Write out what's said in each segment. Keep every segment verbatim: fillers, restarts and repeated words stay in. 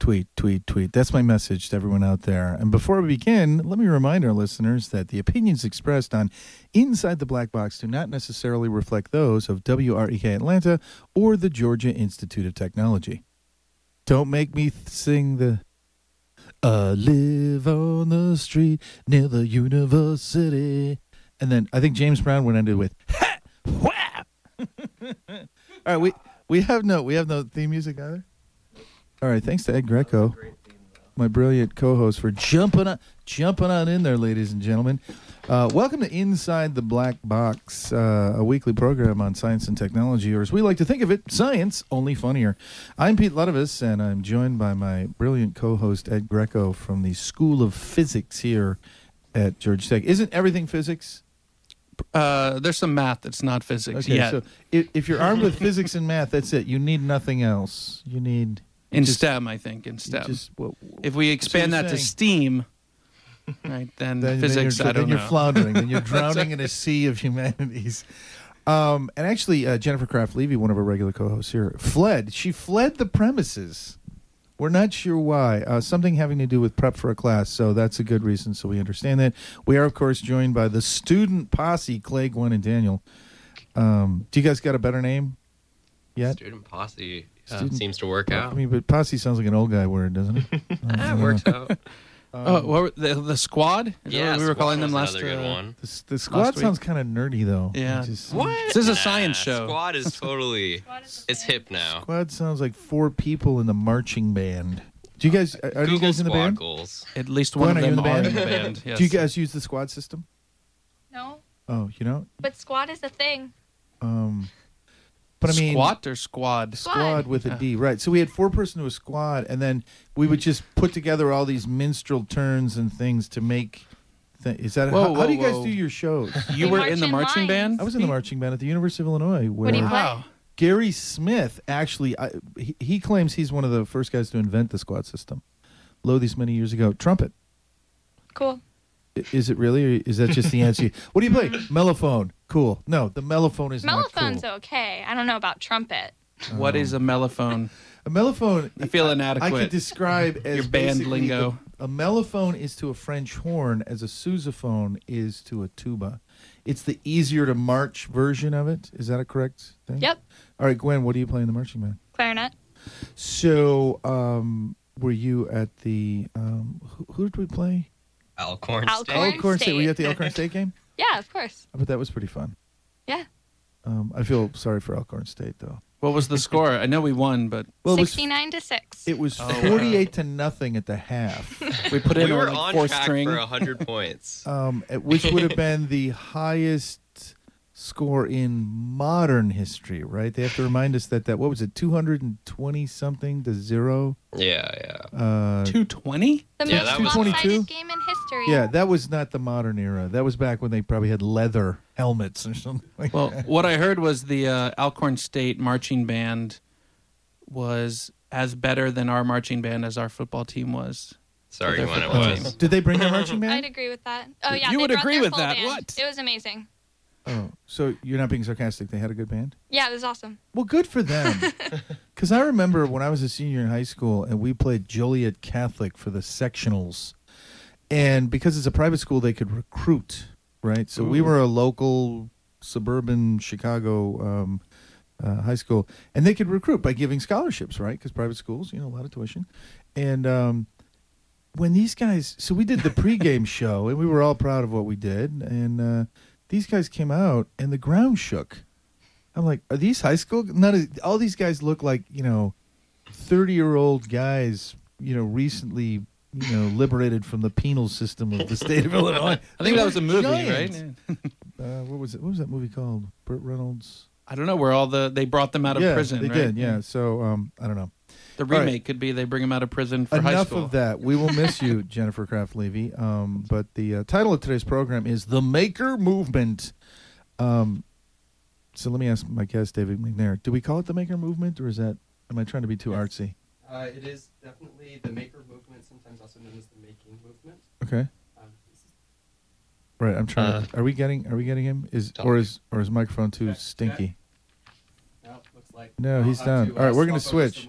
tweet, tweet, tweet. That's my message to everyone out there. And before we begin, let me remind our listeners that the opinions expressed on Inside the Black Box do not necessarily reflect those of W R E K Atlanta or the Georgia Institute of Technology. Don't make me th- sing the I live on the street near the university. And then I think James Brown went ended with ha, whap. All right, we we have no we have no theme music either. All right, thanks to Ed Greco, my brilliant co-host, for jumping on, jumping on in there, ladies and gentlemen. Uh, welcome to Inside the Black Box, uh, a weekly program on science and technology, or as we like to think of it, science, only funnier. I'm Pete Ludovis, and I'm joined by my brilliant co-host, Ed Greco, from the School of Physics here at Georgia Tech. Isn't everything physics? Uh, there's some math that's not physics Okay, yet. so if, if you're armed with physics and math, that's it. You need nothing else. You need... In just, STEM, I think, in STEM. Just, well, if we expand that to STEAM, right, then, then physics, then I don't then know. you're floundering, and you're drowning in a sea of humanities. Um, and actually, uh, Jennifer Kraft Levy, one of our regular co-hosts here, fled. She fled the premises. We're not sure why. Uh, something having to do with prep for a class, so that's a good reason, so we understand that. We are, of course, joined by the student posse, Clay, Gwen, and Daniel. Um, do you guys got a better name yet? Student posse. Uh, Student, seems to work out. I mean, but posse sounds like an old guy word, doesn't it? Ah, it works out. Um, oh, what were, the, the squad? Is Yeah, that what we were squad calling them was last another good uh, one. The, the squad week. sounds kind of nerdy, though. Yeah. It just- What? This is a Nah, science show. Squad is totally. it's hip now. Squad sounds like four people in the marching band. Do you guys are, are Google you guys in the squad band? goals. At least one Gwen, of are you them in the are band? in the band. Yes. Do you guys use the squad system? No, Oh, you know. but squad is a thing. Um, but I mean, Squat or squad? squad with a D, right? So we had four person to a squad, and then we would just put together all these minstrel turns and things to make. Th- is that Whoa, how, how do you whoa, guys whoa. do your shows? You We were march in the in marching lines. band? I was in the marching band at the University of Illinois, where What do you play? Wow. Gary Smith actually, I, he, he claims he's one of the first guys to invent the squad system. Lo, these many years ago, trumpet. Cool. I- Is it really, or is that just the answer? What do you play? Mellophone. Cool. No, the mellophone is not Mellophone's cool. okay. I don't know about trumpet. What is a mellophone? A mellophone. I feel I inadequate. could describe as Your band basically lingo. the- a mellophone is to a French horn as a sousaphone is to a tuba. It's the easier to march version of it. Is that a correct thing? Yep. All right, Gwen, what do you play in the marching band? Clarinet. So, um, were you at the um, who, who did we play? Alcorn, Alcorn. State. Alcorn State. State. Were you at the Alcorn State game? Yeah, of course. I bet that was pretty fun. Yeah. Um, I feel sorry for Alcorn State though. What was the score? I know we won, but Well, it was Sixty-nine to six. it was Oh, wow. forty-eight to nothing at the half. we put in We our, were like, on four track string. for one hundred points. um, at- which would have been the highest score in modern history, right? They have to remind us that that what was it, two hundred twenty something to zero? yeah, yeah. Uh, two twenty? the Yeah, most that was- two lopsided twenty-two? game in history. yeah, that was not the modern era. That was back when they probably had leather helmets or something like Well, that. what I heard was the uh, Alcorn State marching band was as better than our marching band as our football team was. Sorry, their when it football was. team. Did they bring their marching I'd band? agree with that. Oh yeah, You they would brought agree their with full that. band. What? It was amazing. Oh, so you're not being sarcastic. They had a good band? Yeah, it was awesome. Well, good for them. Because I remember when I was a senior in high school and we played Joliet Catholic for the sectionals. And because it's a private school, they could recruit, right? So we Ooh. were a local suburban Chicago um, uh, high school. And they could recruit by giving scholarships, right? Because private schools, you know, a lot of tuition. And um, when these guys, so we did the pregame show and we were all proud of what we did. And uh, these guys came out and the ground shook. I'm like, are these high school? None of all these guys look like, you know, thirty-year-old guys, you know, recently, you know, liberated from the penal system of the state of Illinois. I think They that was were a movie, giants. right? Uh, what was it? What was that movie called? Burt Reynolds. I don't know where all the they brought them out of yeah, prison. they right? did. Yeah. So um, I don't know. The All right. remake could be they bring them out of prison for high Enough school. of that. We will miss you, Jennifer Kraft Levy. Um, but the uh, title of today's program is The Maker Movement. Um, so let me ask my guest, David McNair. Do we call it the Maker Movement, or is that? Am I trying to be too artsy? Uh, it is definitely the maker movement, sometimes also known as the making movement. Okay. Um, this is- Right. I'm trying. Uh, to, are we getting? Are we getting him? Is Talk. or is or is microphone too Check, stinky? no, looks like No, I'll he's have down. to, All right, we're gonna swap over switch. somewhere.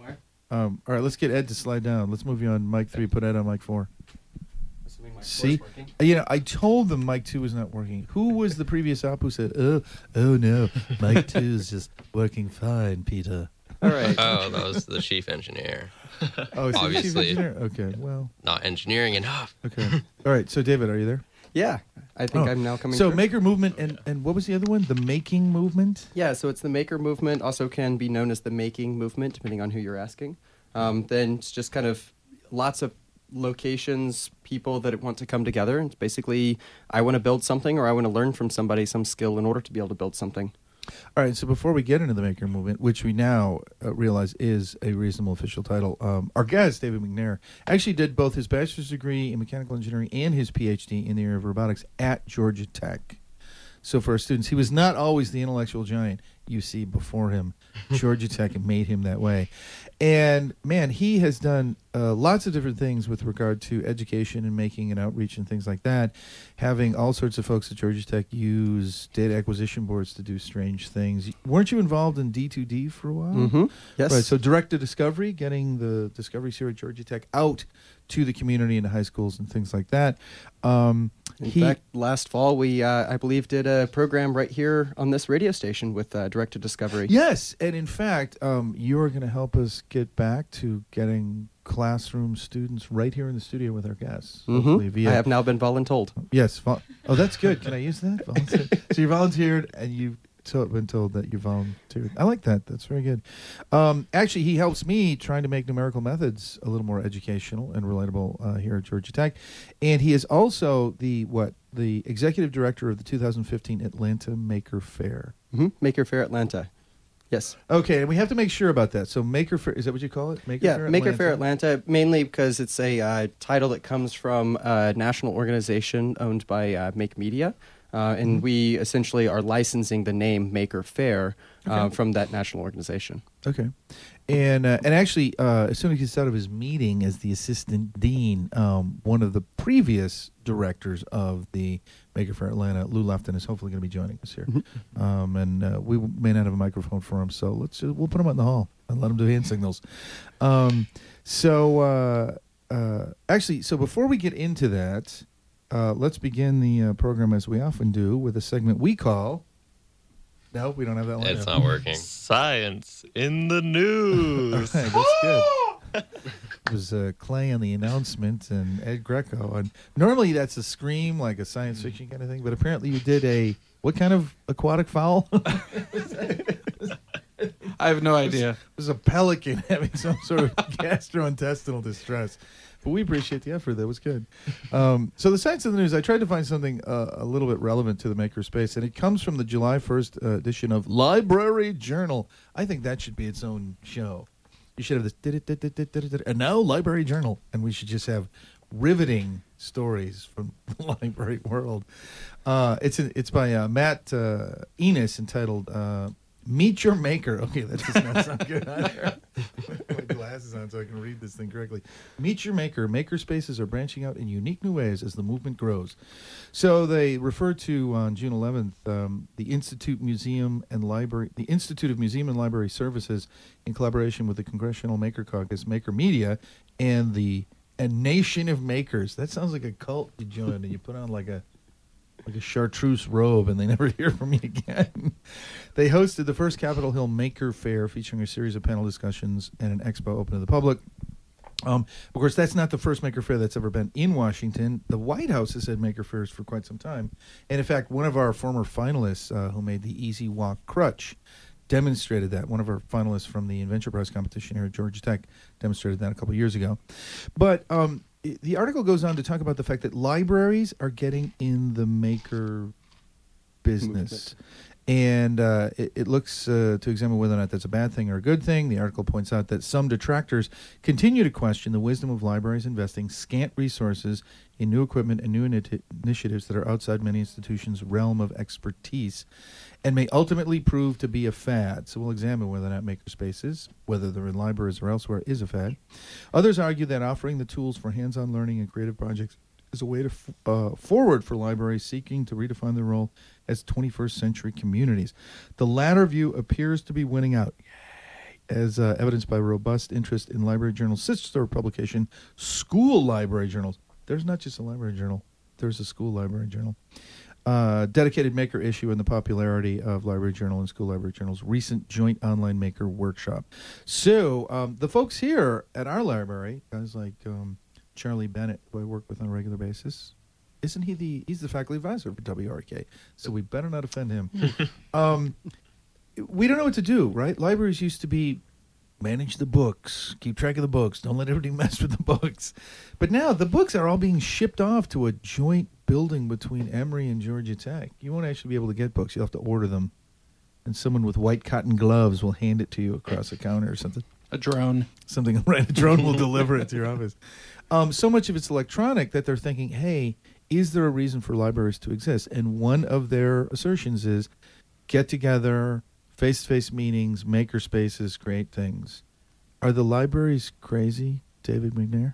Um, all right, let's get Ed to slide down. Let's move you on mic three. Put Ed on mic four. Assuming my See, floor's working. Uh, you know, I told them mic two was not working. Who was the previous op who said, "Oh, oh no, mic two is just working fine, Peter"? All right. Oh, that was the chief engineer. Oh, is he the chief Obviously. engineer? Okay, well, Not engineering enough. okay. All right, so David, are you there? Yeah, I think Oh, I'm now coming So through. maker movement and and what was the other one? The making movement. Yeah, so it's the maker movement, also can be known as the making movement, depending on who you're asking. Um, then it's just kind of lots of locations, people that want to come together. It's basically, I want to build something or I want to learn from somebody some skill in order to be able to build something. All right, so before we get into the maker movement, which we now uh, realize is a reasonable official title, um, our guest, David McNair, actually did both his bachelor's degree in mechanical engineering and his P H D in the area of robotics at Georgia Tech. So for our students, he was not always the intellectual giant you see before him. Georgia Tech made him that way. And, man, he has done uh, lots of different things with regard to education and making and outreach and things like that, having all sorts of folks at Georgia Tech use data acquisition boards to do strange things. Weren't you involved in D two D for a while? Mm-hmm. Yes. Right, so direct to discovery, getting the discoveries here at Georgia Tech out to the community and the high schools and things like that. Um, In he, fact, last fall we, uh, I believe, did a program right here on this radio station with uh, Direct to Discovery. yes, and in fact, um, you're going to help us get back to getting classroom students right here in the studio with our guests. hopefully Mm-hmm. via I have now been voluntold. Yes. Vol- oh, that's good. Can I use that? Volunteer. So you volunteered, and you've to- been told that you volunteered. I like that. That's very good. Um, actually, he helps me trying to make numerical methods a little more educational and relatable uh, here at Georgia Tech, and he is also the what the executive director of the two thousand fifteen Atlanta Maker Fair. Mm-hmm. Maker Fair Atlanta. Yes. Okay, and we have to make sure about that. So Maker Fair, is that what you call it? Maker Yeah, Fair Maker Fair Atlanta, mainly because it's a uh, title that comes from a national organization owned by uh, Make Media. Uh, and Mm-hmm. we essentially are licensing the name Maker Fair uh, Okay. from that national organization. Okay, and uh, and actually, uh, as soon as he gets out of his meeting as the assistant dean, um, one of the previous directors of the Maker Fair Atlanta, Lou Lefton, is hopefully going to be joining us here, um, and uh, we may not have a microphone for him, so let's just, we'll put him out in the hall and let him do hand signals. Um, so uh, uh, actually, so before we get into that, uh, let's begin the uh, program as we often do with a segment we call. No, we don't have that one. It's No. not working. Science in the news. All right, that's good. It was uh, Clay on the announcement and Ed Greco. And normally that's a scream, like a science fiction kind of thing. But apparently you did a what kind of aquatic fowl? It I have no idea. was a pelican having some sort of gastrointestinal distress. But we appreciate the effort. That was good. Um, so the science of the news, I tried to find something uh, a little bit relevant to the makerspace, and it comes from the July first uh, edition of Library Journal. I think that should be its own show. You should have this, "Did-it-did-it-did-it-did-it," and now Library Journal, and we should just have riveting stories from the library world. Uh, it's it's by uh, Matt uh, Enos, entitled uh, "Meet Your Maker." Okay, that does not sound good on here. My glasses on so I can read this thing correctly. Meet your maker. Maker spaces are branching out in unique new ways as the movement grows. So they refer to on June eleventh um, the Institute Museum and Library, the Institute of Museum and Library Services, in collaboration with the Congressional Maker Caucus, Maker Media, and the A Nation of Makers. That sounds like a cult you join, and you put on like a like a chartreuse robe, and they never hear from you again. They hosted the first Capitol Hill Maker Fair, featuring a series of panel discussions and an expo open to the public. Um, of course, that's not the first Maker Fair that's ever been in Washington. The White House has had Maker Fairs for quite some time. And in fact, one of our former finalists uh, who made the Easy Walk Crutch demonstrated that. One of our finalists from the Inventure Prize competition here at Georgia Tech demonstrated that a couple years ago. But um, i- the article goes on to talk about the fact that libraries are getting in the maker business. And uh, it, it looks uh, to examine whether or not that's a bad thing or a good thing. The article points out that some detractors continue to question the wisdom of libraries investing scant resources in new equipment and new initi- initiatives that are outside many institutions' realm of expertise and may ultimately prove to be a fad. So we'll examine whether or not makerspaces, whether they're in libraries or elsewhere, is a fad. Others argue that offering the tools for hands-on learning and creative projects is a way to f- uh, forward for libraries seeking to redefine their role as twenty-first century communities. The latter view appears to be winning out. Yay. as uh, evidenced by robust interest in library journals' sister store publication, School Library Journals. There's not just a library journal. There's a school library journal. Uh, dedicated maker issue and the popularity of library journal and school library journals. Recent joint online maker workshop. So um, the folks here at our library, guys like um, Charlie Bennett, who I work with on a regular basis, isn't he the, he's the faculty advisor for W R K, so we better not offend him. um, we don't know what to do, right? Libraries used to be manage the books, keep track of the books, don't let everybody mess with the books. But now the books are all being shipped off to a joint building between Emory and Georgia Tech. You won't actually be able to get books. You'll have to order them. And someone with white cotton gloves will hand it to you across the counter or something. A drone. Something, right? A drone will deliver it to your office. Um, so much of it's electronic that they're thinking, hey, is there a reason for libraries to exist? And one of their assertions is get together, face-to-face meetings, maker spaces, create things. Are the libraries crazy, David McNair?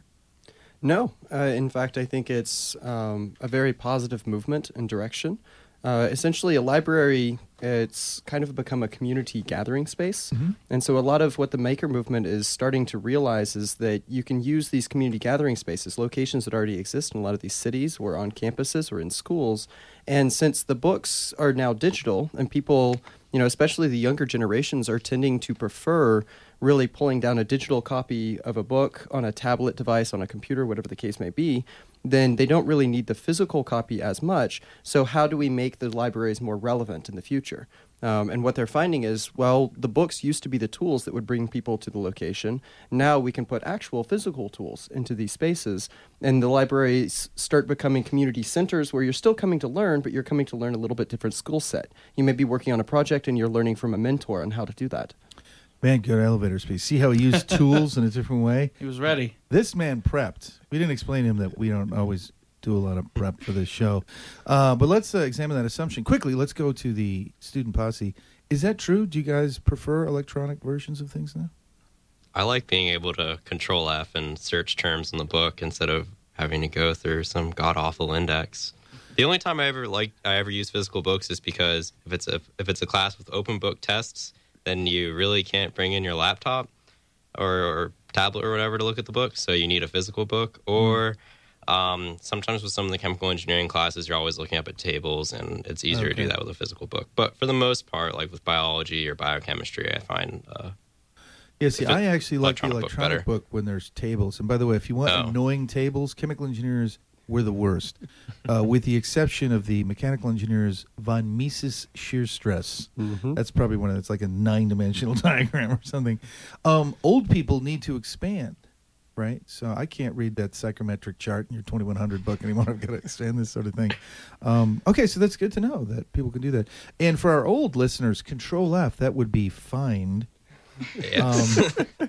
No. Uh, in fact, I think it's um, a very positive movement and direction. Uh, essentially, a library, it's kind of become a community gathering space. Mm-hmm. And so a lot of what the maker movement is starting to realize is that you can use these community gathering spaces, locations that already exist in a lot of these cities or on campuses or in schools. And since the books are now digital and people, you know, especially the younger generations are tending to prefer really pulling down a digital copy of a book on a tablet device, on a computer, whatever the case may be, then they don't really need the physical copy as much. So how do we make the libraries more relevant in the future? Um, and what they're finding is, well, the books used to be the tools that would bring people to the location. Now we can put actual physical tools into these spaces, and the libraries start becoming community centers where you're still coming to learn, but you're coming to learn a little bit different skill set. You may be working on a project and you're learning from a mentor on how to do that. Man, good elevator speech. See how he used tools in a different way? He was ready. This man prepped. We didn't explain to him that we don't always do a lot of prep for this show. Uh, but let's uh, examine that assumption. Quickly, let's go to the student posse. Is that true? Do you guys prefer electronic versions of things now? I like being able to control F and search terms in the book instead of having to go through some god-awful index. The only time I ever like I ever use physical books is because if it's a if it's a class with open book tests, then you really can't bring in your laptop or, or tablet or whatever to look at the book, so you need a physical book. Or um, sometimes with some of the chemical engineering classes, you're always looking up at tables, and it's easier Okay. to do that with a physical book. But for the most part, like with biology or biochemistry, I find uh, Yeah, see, If it- I actually like the electronic book electronic better. book when there's tables. And by the way, if you want Oh. annoying tables, chemical engineers were the worst, uh, with the exception of the mechanical engineers von Mises shear stress. Mm-hmm. That's probably one of it's like a nine-dimensional diagram or something. Um, old people need to expand, right? So I can't read that psychometric chart in your twenty-one hundred book anymore. I've got to expand this sort of thing. Um, okay, so that's good to know that people can do that. And for our old listeners, Control F, that would be find. yeah. Um,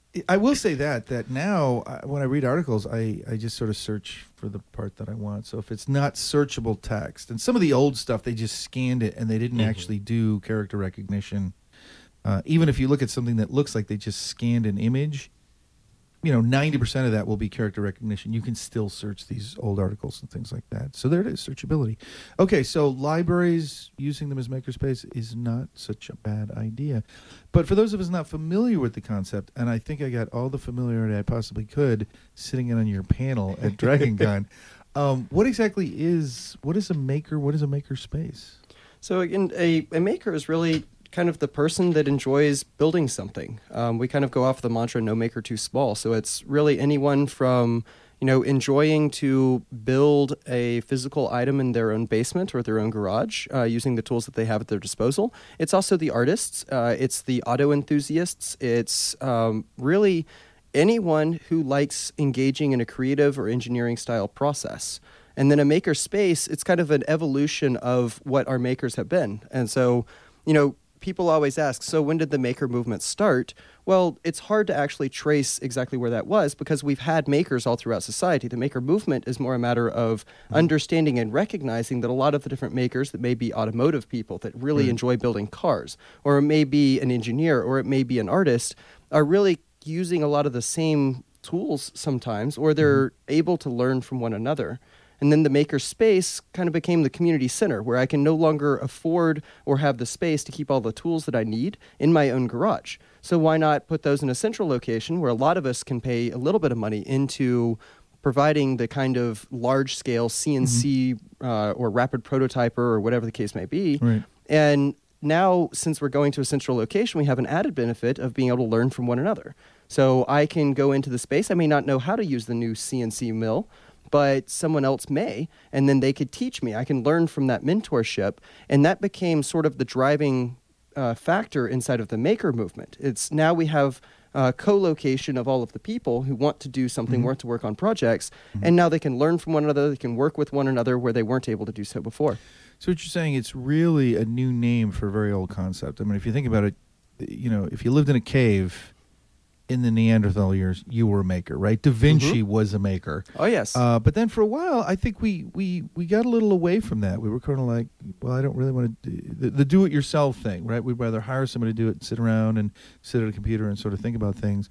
I will say that that now uh, when I read articles, I, I just sort of search for the part that I want. So if it's not searchable text, and some of the old stuff, they just scanned it and they didn't Mhm. actually do character recognition. Uh, even if you look at something that looks like they just scanned an image, you know, ninety percent of that will be character recognition. You can still search these old articles and things like that. So there it is, searchability. Okay, so libraries using them as makerspace is not such a bad idea. But for those of us not familiar with the concept, and I think I got all the familiarity I possibly could sitting in on your panel at DragonCon, um, what exactly is, what is a maker, what is a maker space? So again, a, a maker is really kind of the person that enjoys building something. Um, we kind of go off the mantra, no maker too small. So it's really anyone from, you know, enjoying to build a physical item in their own basement or their own garage uh, using the tools that they have at their disposal. It's also the artists. Uh, it's the auto enthusiasts. It's um, really anyone who likes engaging in a creative or engineering style process. And then a maker space, it's kind of an evolution of what our makers have been. And so, you know, people always ask, so when did the maker movement start? Well, it's hard to actually trace exactly where that was because we've had makers all throughout society. The maker movement is more a matter of understanding and recognizing that a lot of the different makers that may be automotive people that really Right. enjoy building cars, or it may be an engineer, or it may be an artist, are really using a lot of the same tools sometimes, or they're able to learn from one another. And then the maker space kind of became the community center where I can no longer afford or have the space to keep all the tools that I need in my own garage. So why not put those in a central location where a lot of us can pay a little bit of money into providing the kind of large-scale C N C mm-hmm. uh, or rapid prototyper or whatever the case may be. Right. And now, since we're going to a central location, we have an added benefit of being able to learn from one another. So I can go into the space. I may not know how to use the new C N C mill, but someone else may, and then they could teach me. I can learn from that mentorship, and that became sort of the driving uh, factor inside of the maker movement. It's now we have uh, co-location of all of the people who want to do something, Mm-hmm. want to work on projects, Mm-hmm. and now they can learn from one another, they can work with one another where they weren't able to do so before. So what you're saying, it's really a new name for a very old concept. I mean, if you think about it, you know, if you lived in a cave in the Neanderthal years, you were a maker, right? Da Vinci Mm-hmm. was a maker. Oh, yes. Uh, but then for a while, I think we, we, we got a little away from that. We were kind of like, well, I don't really want to do the, the do-it-yourself thing, right? We'd rather hire somebody to do it and sit around and sit at a computer and sort of think about things.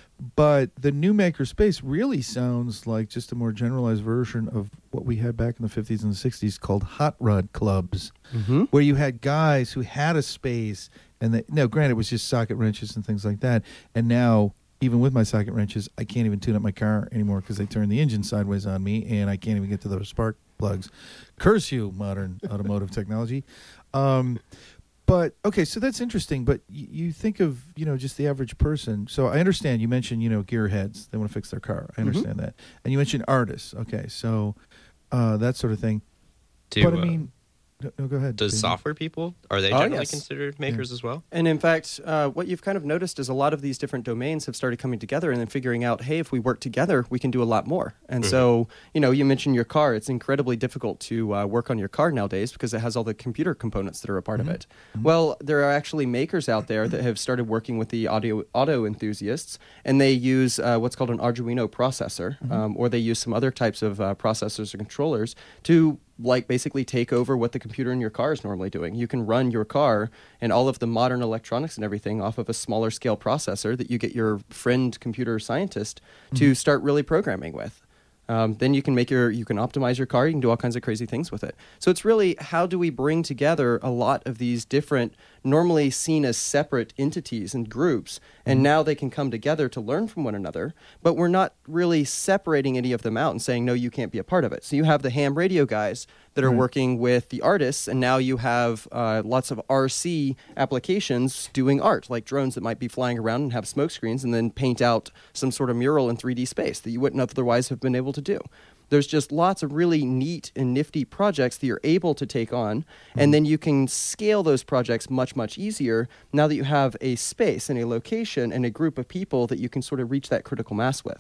But the new maker space really sounds like just a more generalized version of what we had back in the fifties and the sixties called hot rod clubs, Mm-hmm. where you had guys who had a space. And they, now, granted, it was just socket wrenches and things like that. And now, even with my socket wrenches, I can't even tune up my car anymore because they turn the engine sideways on me, and I can't even get to those spark plugs. Curse you, modern automotive technology. Um, but, okay, so that's interesting. But y- you think of, you know, just the average person. So I understand you mentioned, you know, gearheads. They want to fix their car. I understand that. And you mentioned artists. Okay, so uh, that sort of thing. Do, but, I uh, mean, no, no, go ahead. does Jamie. software people, are they Oh, generally yes. considered makers as well? And in fact, uh, what you've kind of noticed is a lot of these different domains have started coming together and then figuring out, hey, if we work together, we can do a lot more. And Mm-hmm. so, you know, you mentioned your car. It's incredibly difficult to uh, work on your car nowadays because it has all the computer components that are a part Mm-hmm. of it. Well, there are actually makers out there that have started working with the audio auto enthusiasts, and they use uh, what's called an Arduino processor, Mm-hmm. um, or they use some other types of uh, processors or controllers to like basically take over what the computer in your car is normally doing. You can run your car and all of the modern electronics and everything off of a smaller scale processor that you get your friend computer scientist to start really programming with. Um, then you can make your, you can optimize your car. You can do all kinds of crazy things with it. So it's really how do we bring together a lot of these different, normally seen as separate entities and groups, and now they can come together to learn from one another. But we're not really separating any of them out and saying no, you can't be a part of it. So you have the ham radio guys that are Right. working with the artists, and now you have uh, lots of R C applications doing art, like drones that might be flying around and have smoke screens and then paint out some sort of mural in three D space that you wouldn't otherwise have been able to do. There's just lots of really neat and nifty projects that you're able to take on, and then you can scale those projects much, much easier now that you have a space and a location and a group of people that you can sort of reach that critical mass with.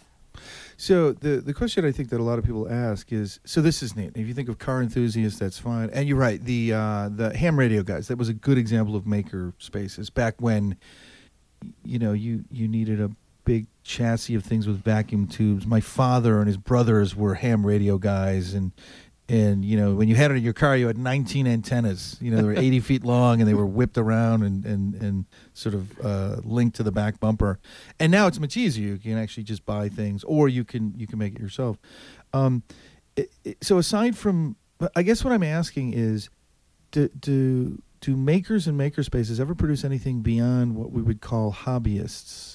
So the the question I think that a lot of people ask is, so this is neat. If you think of car enthusiasts, that's fine. And you're right, the uh, the ham radio guys, that was a good example of maker spaces back when, you know, you, you needed a big chassis of things with vacuum tubes. My father and his brothers were ham radio guys, and and you know, when you had it in your car, you had nineteen antennas. You know, they were eighty feet long, and they were whipped around and and and sort of uh, linked to the back bumper. And now it's much easier. You can actually just buy things, or you can you can make it yourself. Um, it, it, so aside from, I guess what I'm asking is, do do do makers and makerspaces ever produce anything beyond what we would call hobbyists?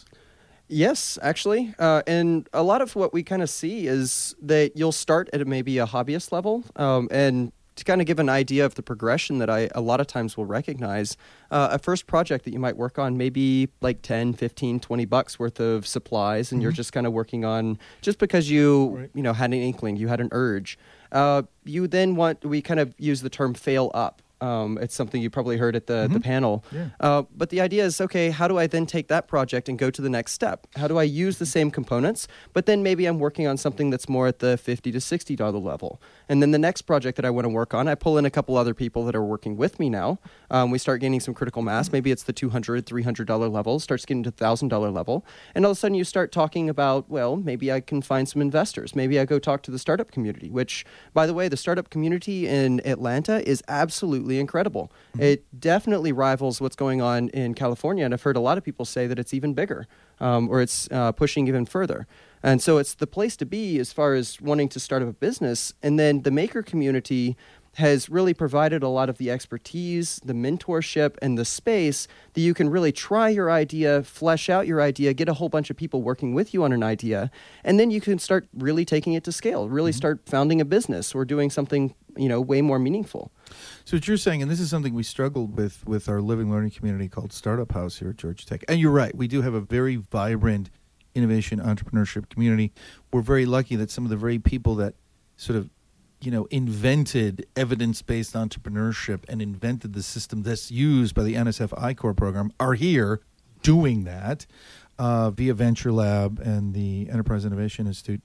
Yes, actually. Uh, and a lot of what we kind of see is that you'll start at a, maybe a hobbyist level. Um, and to kind of give an idea of the progression that I a lot of times will recognize, uh, a first project that you might work on maybe like ten, fifteen, twenty bucks worth of supplies, and Mm-hmm. you're just kind of working on just because you, Right. you know, had an inkling, you had an urge. Uh, you then want, we kind of use the term fail up. Um, it's something you probably heard at the, the Mhm. panel. Yeah. Uh, but the idea is, okay, how do I then take that project and go to the next step? How do I use the same components, but then maybe I'm working on something that's more at the fifty to sixty dollars level. And then the next project that I want to work on, I pull in a couple other people that are working with me now. Um, we start gaining some critical mass. Maybe it's the two hundred dollars, three hundred dollars level, starts getting to the one thousand dollars level. And all of a sudden you start talking about, well, maybe I can find some investors. Maybe I go talk to the startup community, which, by the way, the startup community in Atlanta is absolutely incredible. Mm-hmm. It definitely rivals what's going on in California, and I've heard a lot of people say that it's even bigger, um, or it's uh, pushing even further. And so it's the place to be as far as wanting to start up a business. And then the maker community has really provided a lot of the expertise, the mentorship, and the space that you can really try your idea, flesh out your idea, get a whole bunch of people working with you on an idea, and then you can start really taking it to scale, really mm-hmm. start founding a business or doing something, you know, way more meaningful. So what you're saying, and this is something we struggled with with our living learning community called Startup House here at Georgia Tech, and you're right, we do have a very vibrant innovation entrepreneurship community. We're very lucky that some of the very people that sort of you know, invented evidence-based entrepreneurship and invented the system that's used by the N S F I Core program are here doing that uh, via Venture Lab and the Enterprise Innovation Institute.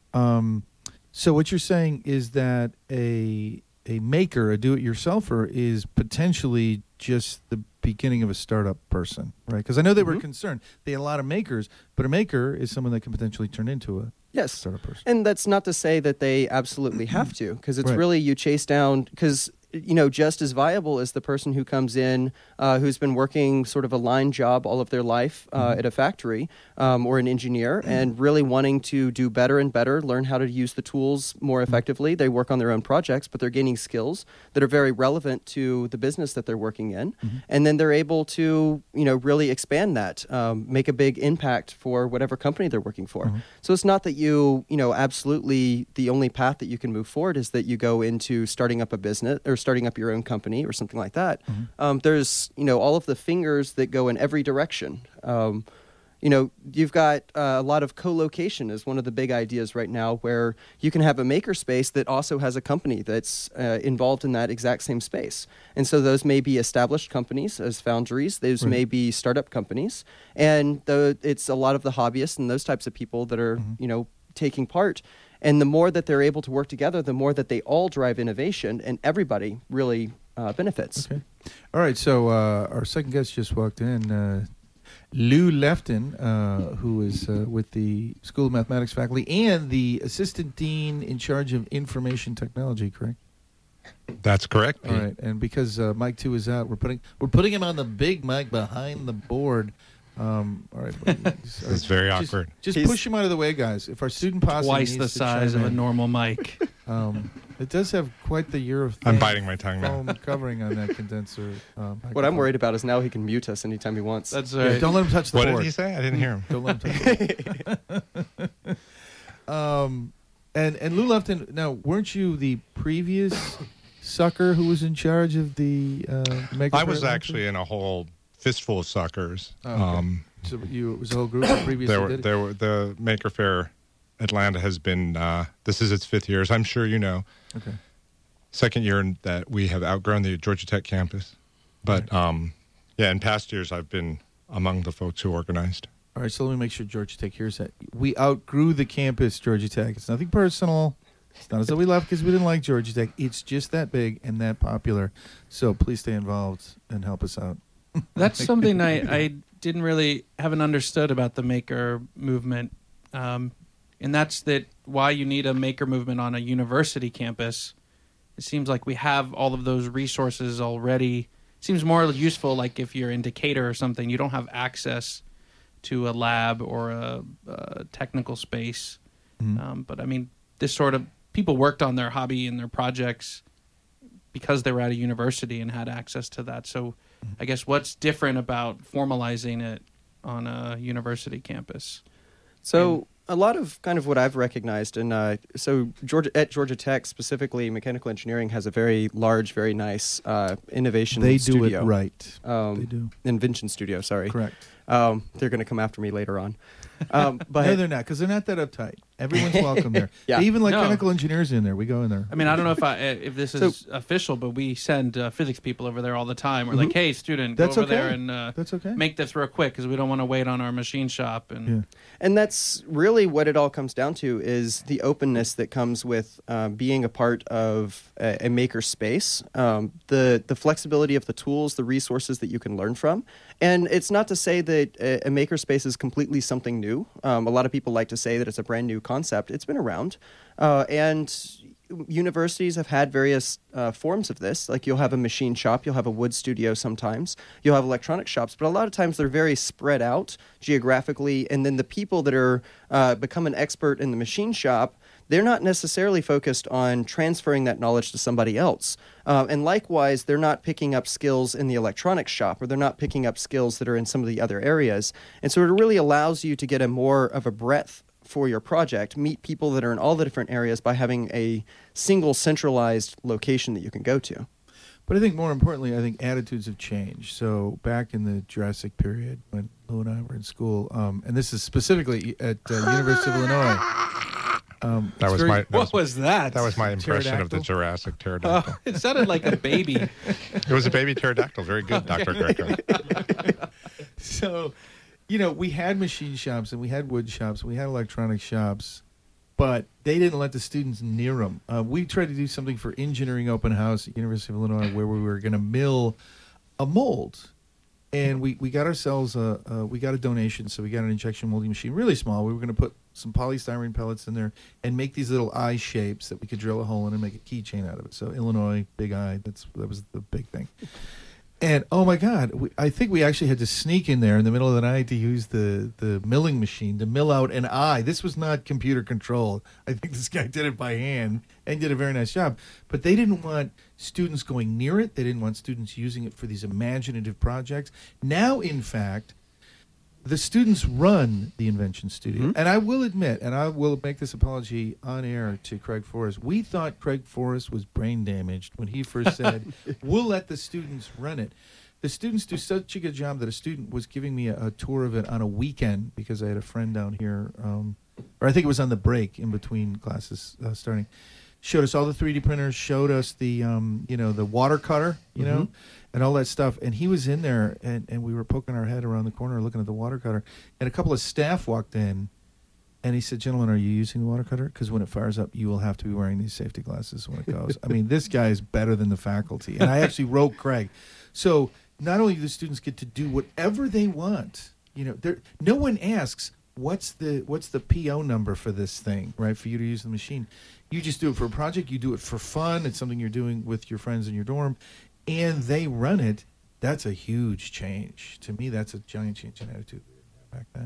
Um, so what you're saying is that a a maker, a do-it-yourselfer, is potentially just the beginning of a startup person, right? Because I know they mm-hmm. were concerned. They had a lot of makers, but a maker is someone that can potentially turn into a Yes, startup person. And that's not to say that they absolutely have to, because it's Right. really you chase down, because, you know, just as viable as the person who comes in, uh, who's been working sort of a line job all of their life uh, Mhm. at a factory um, or an engineer and really wanting to do better and better, learn how to use the tools more effectively. They work on their own projects, but they're gaining skills that are very relevant to the business that they're working in. Mhm. And then they're able to, you know, really expand that, um, make a big impact for whatever company they're working for. Mhm. So it's not that you, you know, absolutely the only path that you can move forward is that you go into starting up a business or starting up your own company or something like that. Mhm. Um, there's, you know, all of the fingers that go in every direction. Um, you know, you've got uh, a lot of co-location is one of the big ideas right now, where you can have a maker space that also has a company that's uh, involved in that exact same space. And so those may be established companies as foundries. Those Right. may be startup companies. And the, it's a lot of the hobbyists and those types of people that are, Mhm. you know, taking part. And the more that they're able to work together, the more that they all drive innovation, and everybody really uh, benefits. Okay. All right. So uh, our second guest just walked in. Uh, Lou Lefton, uh, who is uh, with the School of Mathematics faculty and the assistant dean in charge of information technology, correct? That's correct. All right. And because uh, Mike two is out, we're putting we're putting him on the big mic behind the board. Um, all right. This is very just, awkward. Just He's- push him out of the way, guys. If our student posse Twice needs the to size chime of a in, normal mic. Um, it does have quite the year I'm biting my tongue now. foam covering on that condenser. Um, What I'm worried about is now he can mute us anytime he wants. That's Yeah, right. don't let him touch the What board. did he say? I didn't hear him. Don't let him touch the board. um, and and Lou Lefton. Now, weren't you the previous sucker who was in charge of the uh, Maker I was Fair actually in a whole fistful of suckers. Oh, okay. um, So you, it was a whole group of previously there were, did it? there were the Maker Faire Atlanta has been. Uh, this is its fifth year, as I'm sure you know. Okay. Second year in that we have outgrown the Georgia Tech campus, but um, yeah, in past years I've been among the folks who organized. All right, so let me make sure Georgia Tech hears that. We outgrew the campus, Georgia Tech. It's nothing personal. It's not as though we left because we didn't like Georgia Tech. It's just that big and that popular. So please stay involved and help us out. That's something I, I didn't really haven't understood about the maker movement, um, and that's that why you need a maker movement on a university campus. It seems like we have all of those resources already. It seems more useful, like if you're in Decatur or something, you don't have access to a lab or a, a technical space. Mhm. Um, but I mean, this sort of people worked on their hobby and their projects because they were at a university and had access to that. So I guess what's different about formalizing it on a university campus? So a lot of kind of what I've recognized, and uh, so Georgia at Georgia Tech specifically, mechanical engineering has a very large, very nice uh, innovation They do studio. it right. Um, They do. Invention studio, sorry. Correct. Um, they're going to come after me later on. Um, but no, they're not, because they're not that uptight. Everyone's welcome there. Yeah. They even let No. chemical engineers in there. We go in there. I mean, I don't know if I if this is official, but we send uh, physics people over there all the time. We're like, hey, student, That's go over okay. there and uh, That's okay. make this real quick because we don't want to wait on our machine shop. And Yeah. And that's really what it all comes down to, is the openness that comes with uh, being a part of a, a maker space, um, the the flexibility of the tools, the resources that you can learn from. And it's not to say that a, a maker space is completely something new. Um, a lot of people like to say that it's a brand new concept. It's been around. Uh, and universities have had various uh, forms of this. Like you'll have a machine shop, you'll have a wood studio sometimes, you'll have electronic shops, but a lot of times they're very spread out geographically. And then the people that are uh, become an expert in the machine shop, they're not necessarily focused on transferring that knowledge to somebody else. Uh, and likewise, they're not picking up skills in the electronics shop, or they're not picking up skills that are in some of the other areas. And so it really allows you to get a more of a breadth for your project, meet people that are in all the different areas by having a single centralized location that you can go to. But I think more importantly, I think attitudes have changed. So back in the Jurassic period when Lou and I were in school, um, and this is specifically at uh, University of Illinois. Um, That it's was very- my that What was, was that? that was my impression of the Pterodactyl? Jurassic pterodactyl. Oh, it sounded like a baby. It was a baby pterodactyl. Very good, Doctor Greco. So, you know, we had machine shops and we had wood shops, we had electronic shops, but they didn't let the students near them. Uh, we tried to do something for engineering open house at University of Illinois where we were going to mill a mold. And we, we got ourselves a, uh, we got a donation, so we got an injection molding machine, really small. We were going to put some polystyrene pellets in there and make these little eye shapes that we could drill a hole in and make a keychain out of it. So Illinois, big eye, that's that was the big thing. And oh my God, we, I think we actually had to sneak in there in the middle of the night to use the, the milling machine to mill out an eye. This was not computer controlled. I think this guy did it by hand and did a very nice job. But they didn't want students going near it. They didn't want students using it for these imaginative projects. Now, in fact, the students run the Invention Studio. Mm-hmm. And I will admit, and I will make this apology on air to Craig Forrest, we thought Craig Forrest was brain damaged when he first said, we'll let the students run it. The students do such a good job that a student was giving me a, a tour of it on a weekend because I had a friend down here, um, or I think it was on the break in between classes uh, starting. Showed us all the three D printers, showed us the, um, you know, the water cutter, you know, and all that stuff. And he was in there, and, and we were poking our head around the corner looking at the water cutter. And a couple of staff walked in, and he said, gentlemen, are you using the water cutter? Because when it fires up, you will have to be wearing these safety glasses when it goes. I mean, this guy is better than the faculty. And I actually wrote Craig. So not only do the students get to do whatever they want, you know, there no one asks, what's the what's the P O number for this thing, right, for you to use the machine. You just do it for a project. You do it for fun. It's something you're doing with your friends in your dorm, and they run it. That's a huge change. To me, that's a giant change in attitude back then.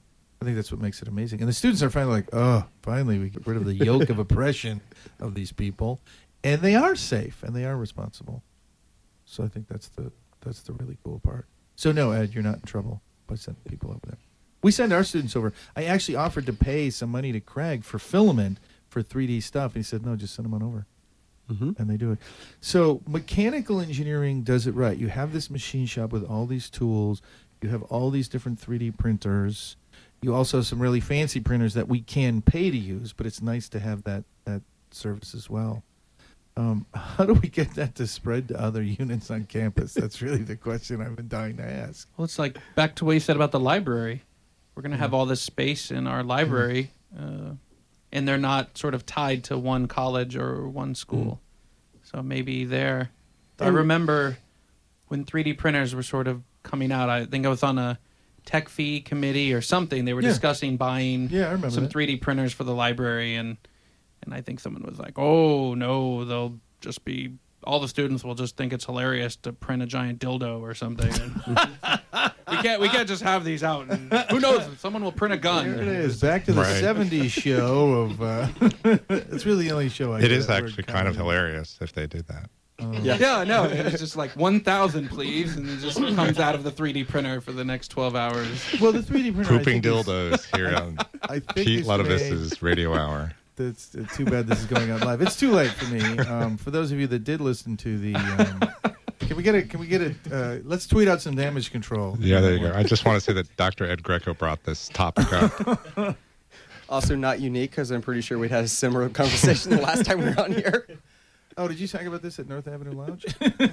I think that's what makes it amazing. And the students are finally like, oh, finally we get rid of the yoke of oppression of these people. And they are safe, and they are responsible. So I think that's the that's the really cool part. So no, Ed, you're not in trouble by sending people over there. We send our students over. I actually offered to pay some money to Craig for filament for three D stuff. He said, no, just send them on over. Mm-hmm. And they do it. So mechanical engineering does it right. You have this machine shop with all these tools. You have all these different three D printers. You also have some really fancy printers that we can pay to use, but it's nice to have that, that service as well. Um, how do we get that to spread to other units on campus? That's really the question I've been dying to ask. Well, it's like back to what you said about the library. We're going to have all this space in our library, uh, and they're not sort of tied to one college or one school. Mm. So maybe there. I remember when three D printers were sort of coming out. I think I was on a tech fee committee or something. They were Yeah. discussing buying Yeah, I remember some that. three D printers for the library, and and I think someone was like, "Oh no, they'll just be." All the students will just think it's hilarious to print a giant dildo or something. And we can't we can't just have these out. And who knows? Someone will print a gun. There it is. Back to the Right. seventies show of. Uh, it's really the only show I It get is that actually word kind of comedy. hilarious if they did that. Yeah. Yeah, no, it's just like one thousand, please, and it just comes out of the three D printer for the next twelve hours. Well, the three D printer. I Pooping think is- dildos here on I think Pete it's made- Ludovis's Radio Hour. It's uh, too bad this is going on live. It's too late for me. Um, for those of you that did listen to the, um, can we get it? Can we get it? Uh, let's tweet out some damage control. Yeah, there you go. I just want to say that Doctor Ed Greco brought this topic up. Also not unique because I'm pretty sure we'd had a similar conversation the last time we were on here. Oh, did you talk about this at North Avenue Lounge?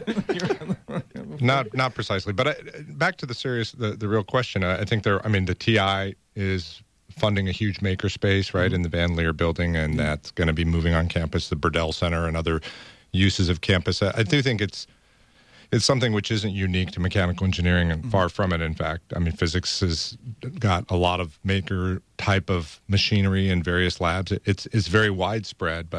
Not not precisely, but I, back to the serious, the, the real question. I, I think there. I mean, the T I is funding a huge makerspace, right, in the Van Leer building, and that's going to be moving on campus, the Burdell Center and other uses of campus. I, I do think it's it's something which isn't unique to mechanical engineering, and far from it, in fact. I mean, physics has got a lot of maker type of machinery in various labs. It's it's very widespread, but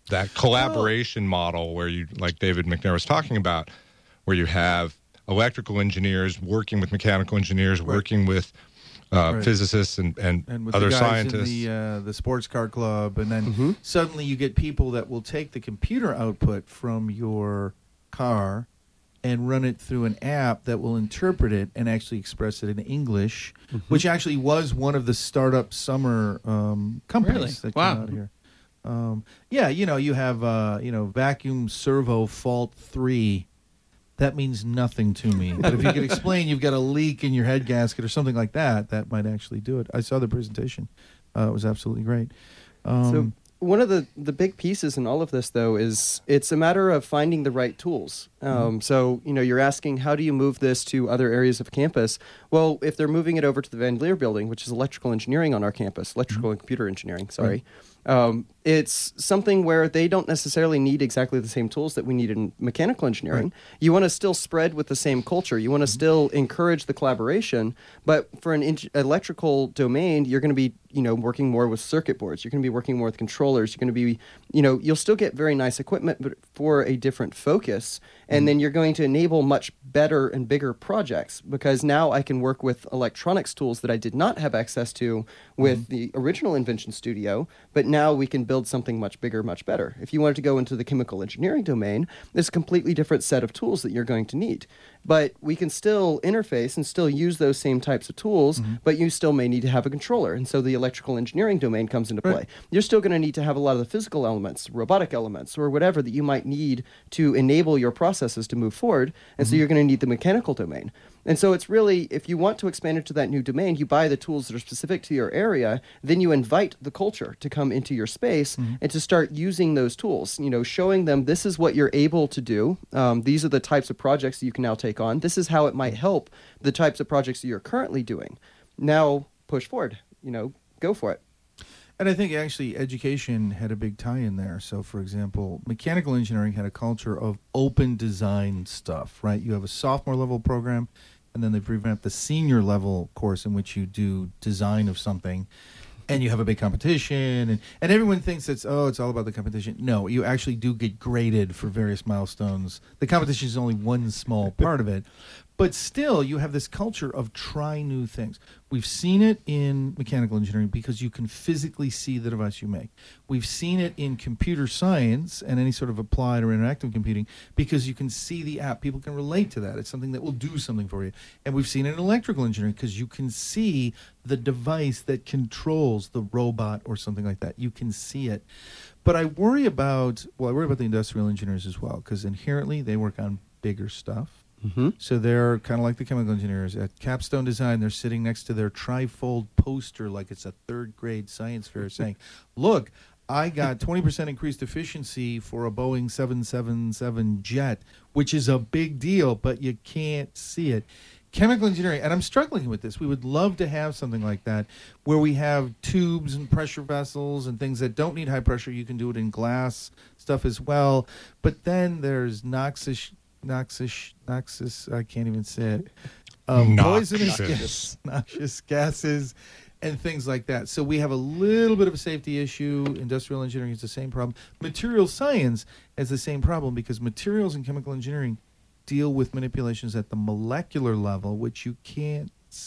that collaboration model where you, like David McNair was talking about, where you have electrical engineers working with mechanical engineers, Right. working with uh, Right. physicists and, and, and with other the guys scientists. in the uh, the sports car club, and then Mhm. suddenly you get people that will take the computer output from your car and run it through an app that will interpret it and actually express it in English, which actually was one of the startup summer um, companies Really? that Wow. came out here. Um, yeah, you know, you have uh, you know vacuum servo fault three. That means nothing to me. But if you could explain you've got a leak in your head gasket or something like that, that might actually do it. I saw the presentation. Uh, it was absolutely great. Um, So one of the, the big pieces in all of this, though, is it's a matter of finding the right tools. Um, So, you know, you're asking, how do you move this to other areas of campus? Well, if they're moving it over to the Van Leer building, which is electrical engineering on our campus, electrical and computer engineering, sorry, um, it's something where they don't necessarily need exactly the same tools that we need in mechanical engineering. Right. You want to still spread with the same culture. You want to still encourage the collaboration, but for an in- electrical domain, you're going to be, you know, working more with circuit boards. You're going to be working more with controllers. You're going to be, you know, you'll still get very nice equipment, but for a different focus. And then you're going to enable much better and bigger projects because now I can work with electronics tools that I did not have access to with the original Invention Studio, but now we can build something much bigger, much better. If you wanted to go into the chemical engineering domain, there's a completely different set of tools that you're going to need. But we can still interface and still use those same types of tools, but you still may need to have a controller. And so the electrical engineering domain comes into play. Right. You're still going to need to have a lot of the physical elements, robotic elements, or whatever that you might need to enable your processes to move forward. And so you're going to need the mechanical domain. And so it's really, if you want to expand into that new domain, you buy the tools that are specific to your area, then you invite the culture to come into your space and to start using those tools, you know, showing them this is what you're able to do. Um, these are the types of projects that you can now take on. This is how it might help the types of projects that you're currently doing. Now push forward, you know, go for it. And I think actually education had a big tie in there. So, for example, mechanical engineering had a culture of open design stuff, right? You have a sophomore level program, and then they've revamped the senior level course in which you do design of something. And you have a big competition, and, and everyone thinks it's, oh, it's all about the competition. No, you actually do get graded for various milestones. The competition is only one small part of it. But still, you have this culture of try new things. We've seen it in mechanical engineering because you can physically see the device you make. We've seen it in computer science and any sort of applied or interactive computing because you can see the app. People can relate to that. It's something that will do something for you. And we've seen it in electrical engineering because you can see the device that controls the robot or something like that. You can see it. But I worry about, well, I worry about the industrial engineers as well because inherently they work on bigger stuff. Mm-hmm. So they're kind of like the chemical engineers. At Capstone Design, they're sitting next to their trifold poster like it's a third grade science fair saying, look, I got twenty percent increased efficiency for a Boeing seven seventy-seven jet, which is a big deal, but you can't see it. Chemical engineering, and I'm struggling with this. We would love to have something like that where we have tubes and pressure vessels and things that don't need high pressure. You can do it in glass stuff as well. But then there's noxious Noxious, noxious, I can't even say it. Um, poisonous, Noxious. gas, noxious gases, and things like that. So we have a little bit of a safety issue. Industrial engineering has the same problem. Material science has the same problem because materials and chemical engineering deal with manipulations at the molecular level, which you can't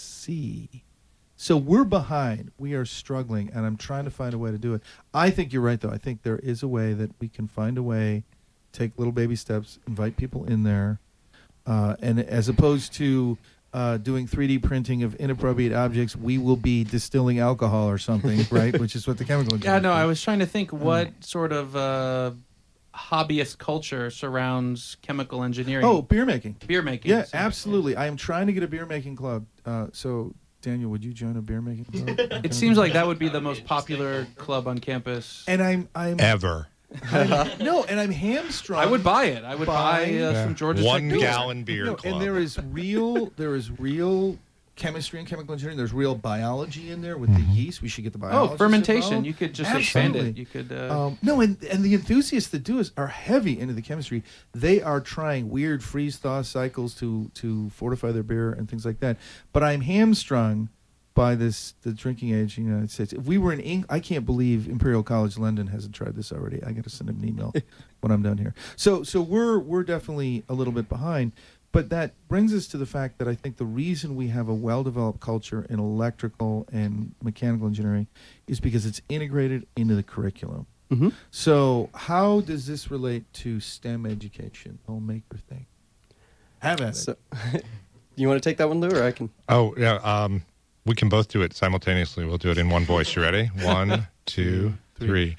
see. So we're behind. We are struggling, and I'm trying to find a way to do it. I think you're right, though. I think there is a way that we can find a way. Take little baby steps, invite people in there, uh, and as opposed to uh, doing three D printing of inappropriate objects, we will be distilling alcohol or something, right? Which is what the chemical. Yeah, no, do. I was trying to think what sort of uh, hobbyist culture surrounds chemical engineering. Oh, beer making. beer making. Yeah, so- absolutely. I am trying to get a beer making club. Uh, so, Daniel, would you join a beer making club? It seems like that would be the most popular club on campus. And I'm, I'm, Ever. I'm no, and I'm hamstrung. I would buy it. I would buy, Buy- uh, Yeah. some Georgia One Tech beer. gallon beer No, club. and there is real, there is real chemistry and chemical engineering. There's real biology in there with the yeast. We should get the biology. Oh, fermentation. You could just expand it. You could. Uh, Um, no, and and the enthusiasts that do it are heavy into the chemistry. They are trying weird freeze thaw cycles to to fortify their beer and things like that. But I'm hamstrung by this the drinking age in the United States. If we were in England, I can't believe Imperial College London hasn't tried this already. I got to send him an email when I'm done here. So so we're we're definitely a little bit behind. But that brings us to the fact that I think the reason we have a well-developed culture in electrical and mechanical engineering is because it's integrated into the curriculum. Mm-hmm. So how does this relate to STEM education, the whole maker thing? Have at it. So, you want to take that one, Lou, or I can? Oh, yeah. Um, we can both do it simultaneously. We'll do it in one voice. You ready? One, two, three.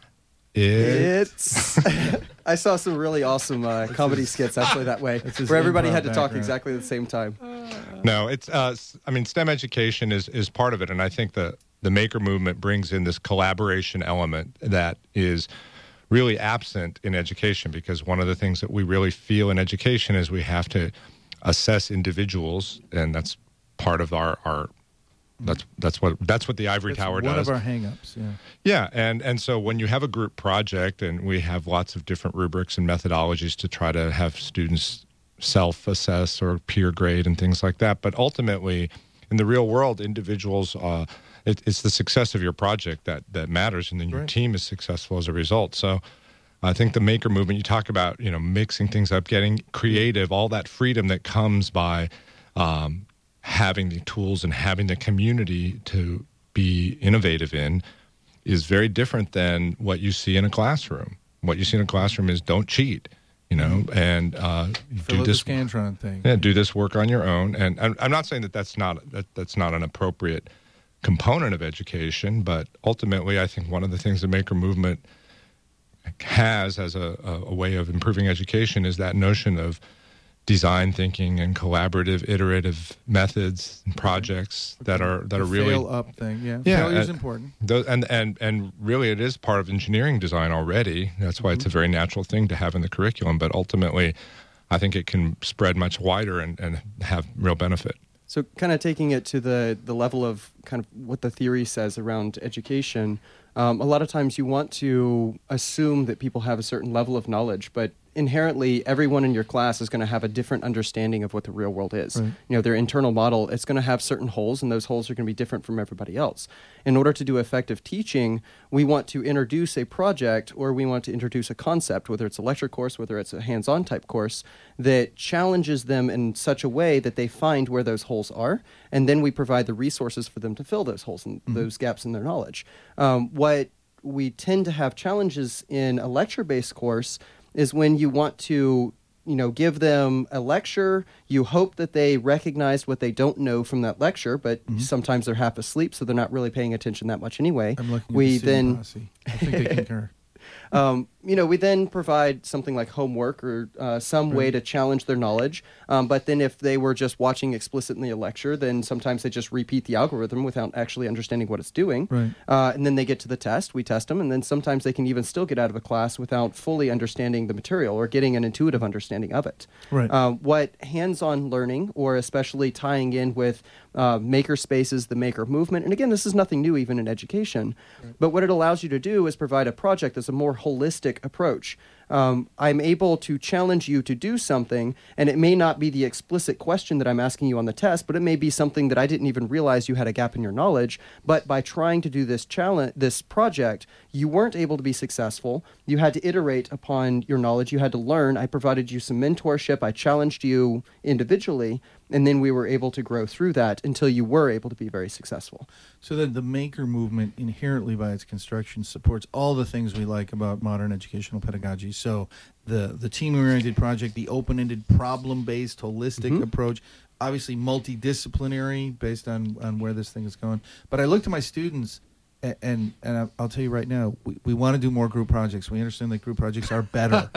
It's... It's. I saw some really awesome uh, comedy skits actually that way, where everybody had to talk background. exactly at the same time. No, it's. Uh, s- I mean, STEM education is is part of it, and I think the the maker movement brings in this collaboration element that is really absent in education, because one of the things that we really feel in education is we have to assess individuals, and that's part of our our. That's that's what that's what the Ivory That's Tower one does. of our hang-ups, yeah. Yeah, and and so when you have a group project, and we have lots of different rubrics and methodologies to try to have students self-assess or peer grade and things like that, but ultimately, in the real world, individuals, uh, it, it's the success of your project that that matters, and then your Right. team is successful as a result. So, I think the maker movement, you talk about, you know, mixing things up, getting creative, all that freedom that comes by. Um, having the tools and having the community to be innovative in is very different than what you see in a classroom. What you see in a classroom is don't cheat, you know, and uh, Fill do out this. the Scantron thing. Yeah, do this work on your own. And I'm, I'm not saying that that's not that, that's not an appropriate component of education, but ultimately, I think one of the things the maker movement has as a, a, a way of improving education is that notion of design thinking and collaborative, iterative methods and projects that are that the are really fail up thing, yeah. Yeah, Failure is and- important. those, and and and really it is part of engineering design already. That's why it's a very natural thing to have in the curriculum. But ultimately, I think it can spread much wider and, and have real benefit. So kind of taking it to the, the level of kind of what the theory says around education, um, a lot of times you want to assume that people have a certain level of knowledge, but inherently everyone in your class is going to have a different understanding of what the real world is. Right. You know, their internal model, it's going to have certain holes, and those holes are going to be different from everybody else. In order to do effective teaching, we want to introduce a project, or we want to introduce a concept, whether it's a lecture course, whether it's a hands-on type course, that challenges them in such a way that they find where those holes are, and then we provide the resources for them to fill those holes and those gaps in their knowledge. Um, what we tend to have challenges in a lecture-based course is when you want to, you know, give them a lecture, you hope that they recognize what they don't know from that lecture, but sometimes they're half asleep, so they're not really paying attention that much anyway. I'm looking at we the then, then, posse. I think they concur. um, you know, we then provide something like homework or uh, some way to challenge their knowledge. Um, but then if they were just watching explicitly a lecture, then sometimes they just repeat the algorithm without actually understanding what it's doing. Right. Uh, and then they get to the test, we test them, and then sometimes they can even still get out of a class without fully understanding the material or getting an intuitive understanding of it. Right. Um, what hands-on learning, or especially tying in with uh, maker spaces, the maker movement, and again, this is nothing new even in education, but what it allows you to do is provide a project that's a more holistic approach. Um, I'm able to challenge you to do something, and it may not be the explicit question that I'm asking you on the test, but it may be something that I didn't even realize you had a gap in your knowledge. But by trying to do this challenge, this project, you weren't able to be successful. You had to iterate upon your knowledge. You had to learn. I provided you some mentorship. I challenged you individually, and then we were able to grow through that until you were able to be very successful. So that the maker movement inherently by its construction supports all the things we like about modern educational pedagogy. So the, the team-oriented project, the open-ended problem-based holistic Mhm. approach, obviously multidisciplinary based on, on where this thing is going. But I look to my students, and and, and I'll- I'll tell you right now, we, we want to do more group projects. We understand that group projects are better.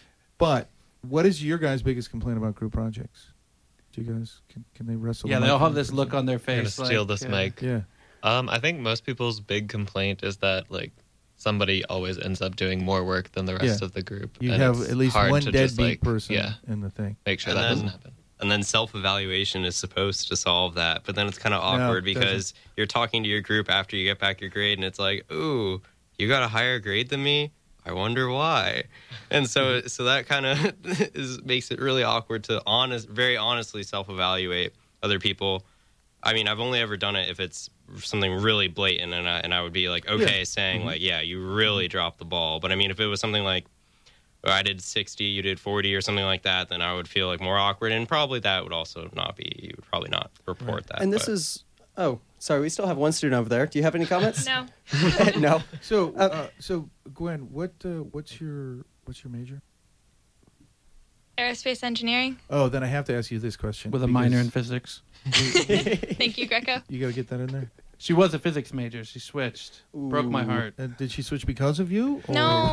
But what is your guys' biggest complaint about group projects? Do you guys, can, can they wrestle? Yeah, the they all mic have this for a look second? on their I'm gonna face. steal like, this yeah. mic. Yeah. Um, I think most people's big complaint is that like somebody always ends up doing more work than the rest Yeah. of the group. You and have it's at least hard one to deadbeat just, like, person Yeah, in the thing. make sure And that then- doesn't happen. And then self-evaluation is supposed to solve that, but then it's kind of awkward it because you're talking to your group after you get back your grade, and it's like, "Ooh, you got a higher grade than me? I wonder why." And so, so that kind of is makes it really awkward to honest, very honestly self-evaluate other people. I mean, I've only ever done it if it's something really blatant, and I, and I would be like, okay, Yeah. saying Mm-hmm. like, yeah, you really dropped the ball. But I mean, if it was something like, oh, I did sixty, you did forty, or something like that, then I would feel like more awkward, and probably that would also not be. You would probably not report that. And this but- is oh, sorry, we still have one student over there. Do you have any comments? No. No. So, Uh, uh, so Gwen, what uh, what's your what's your major? Aerospace engineering. Oh, then I have to ask you this question with a minor in because physics. Thank you, Greco. You got to get that in there. She was a physics major. She switched. Broke my Ooh. heart. Uh, did she switch because of you? or- No.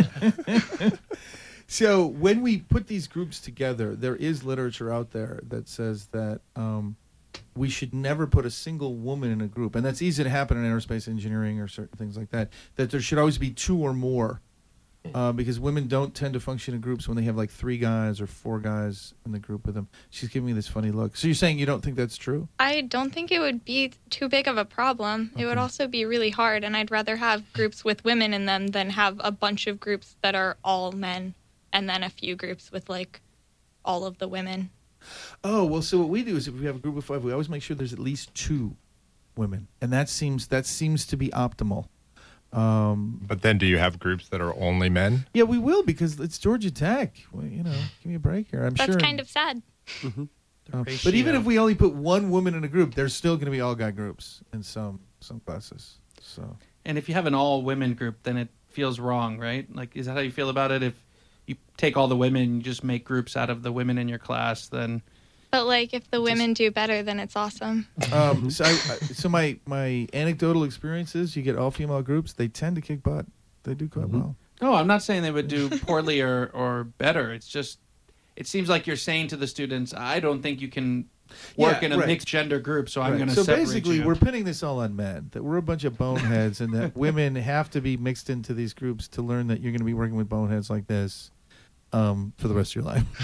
So when we put these groups together, there is literature out there that says that um, we should never put a single woman in a group, and that's easy to happen in aerospace engineering or certain things like that. That there should always be two or more, uh, because women don't tend to function in groups when they have like three guys or four guys in the group with them. She's giving me this funny look. So you're saying you don't think that's true? I don't think it would be too big of a problem. It would Okay. also be really hard, and I'd rather have groups with women in them than have a bunch of groups that are all men, and then a few groups with like all of the women. Oh, well, so what we do is if we have a group of five, we always make sure there's at least two women, and that seems that seems to be optimal. Um, But then, do you have groups that are only men? yeah, we will because it's Georgia Tech. Well, you know, give me a break here. I'm That's sure. kind of sad. Um, but ratio. even if we only put one woman in a group, there's still going to be all guy groups in some some classes. So And if you have an all women group, then it feels wrong, right? Like, is that how you feel about it? If you take all the women, you just make groups out of the women in your class, then But like, if the women do better, then it's awesome. um, so I, I, so my my anecdotal experience is you get all female groups, they tend to kick butt. They do quite well. no, I'm not saying they would do poorly or or better. It's just it seems like you're saying to the students, I don't think you can work Yeah, in a right. mixed gender group, so I'm Right. going to So separate basically, you. we're pinning this all on men. That we're a bunch of boneheads, and that women have to be mixed into these groups to learn that you're going to be working with boneheads like this um, for the rest of your life.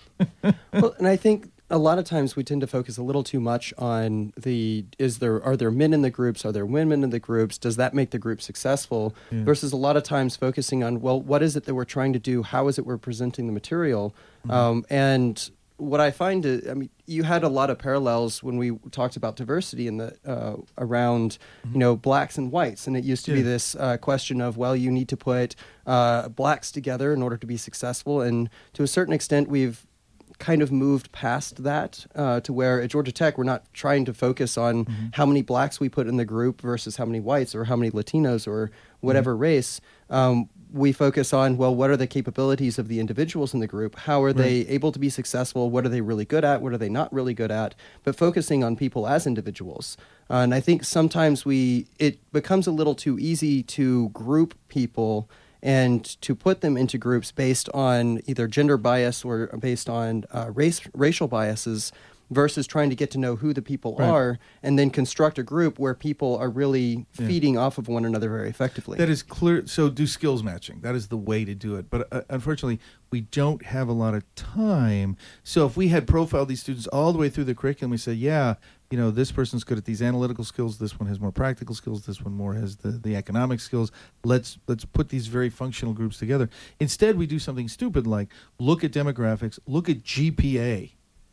Well, and I think a lot of times we tend to focus a little too much on the is there are there men in the groups, are there women in the groups, does that make the group successful, Yeah. versus a lot of times focusing on, well, what is it that we're trying to do, how is it we're presenting the material. Mm-hmm. Um, and what I find is, I mean, you had a lot of parallels when we talked about diversity in the uh, around, you know, blacks and whites, and it used to be Mm-hmm. Yeah. this uh, question of, well, you need to put uh, blacks together in order to be successful, and to a certain extent, we've kind of moved past that uh, to where at Georgia Tech we're not trying to focus on Mm-hmm. how many blacks we put in the group versus how many whites or how many Latinos or whatever race. Um, we focus on, well, what are the capabilities of the individuals in the group? How are they able to be successful? What are they really good at? What are they not really good at? But focusing on people as individuals. Uh, and I think sometimes we it becomes a little too easy to group people and to put them into groups based on either gender bias or based on uh, race racial biases, versus trying to get to know who the people Right. are and then construct a group where people are really Yeah. feeding off of one another very effectively. That is clear. So do skills matching. That is the way to do it. But uh, unfortunately, we don't have a lot of time. So if we had profiled these students all the way through the curriculum, we said, yeah, you know, this person's good at these analytical skills. This one has more practical skills. This one more has the, the economic skills. Let's let's put these very functional groups together. Instead, we do something stupid like look at demographics, look at G P A.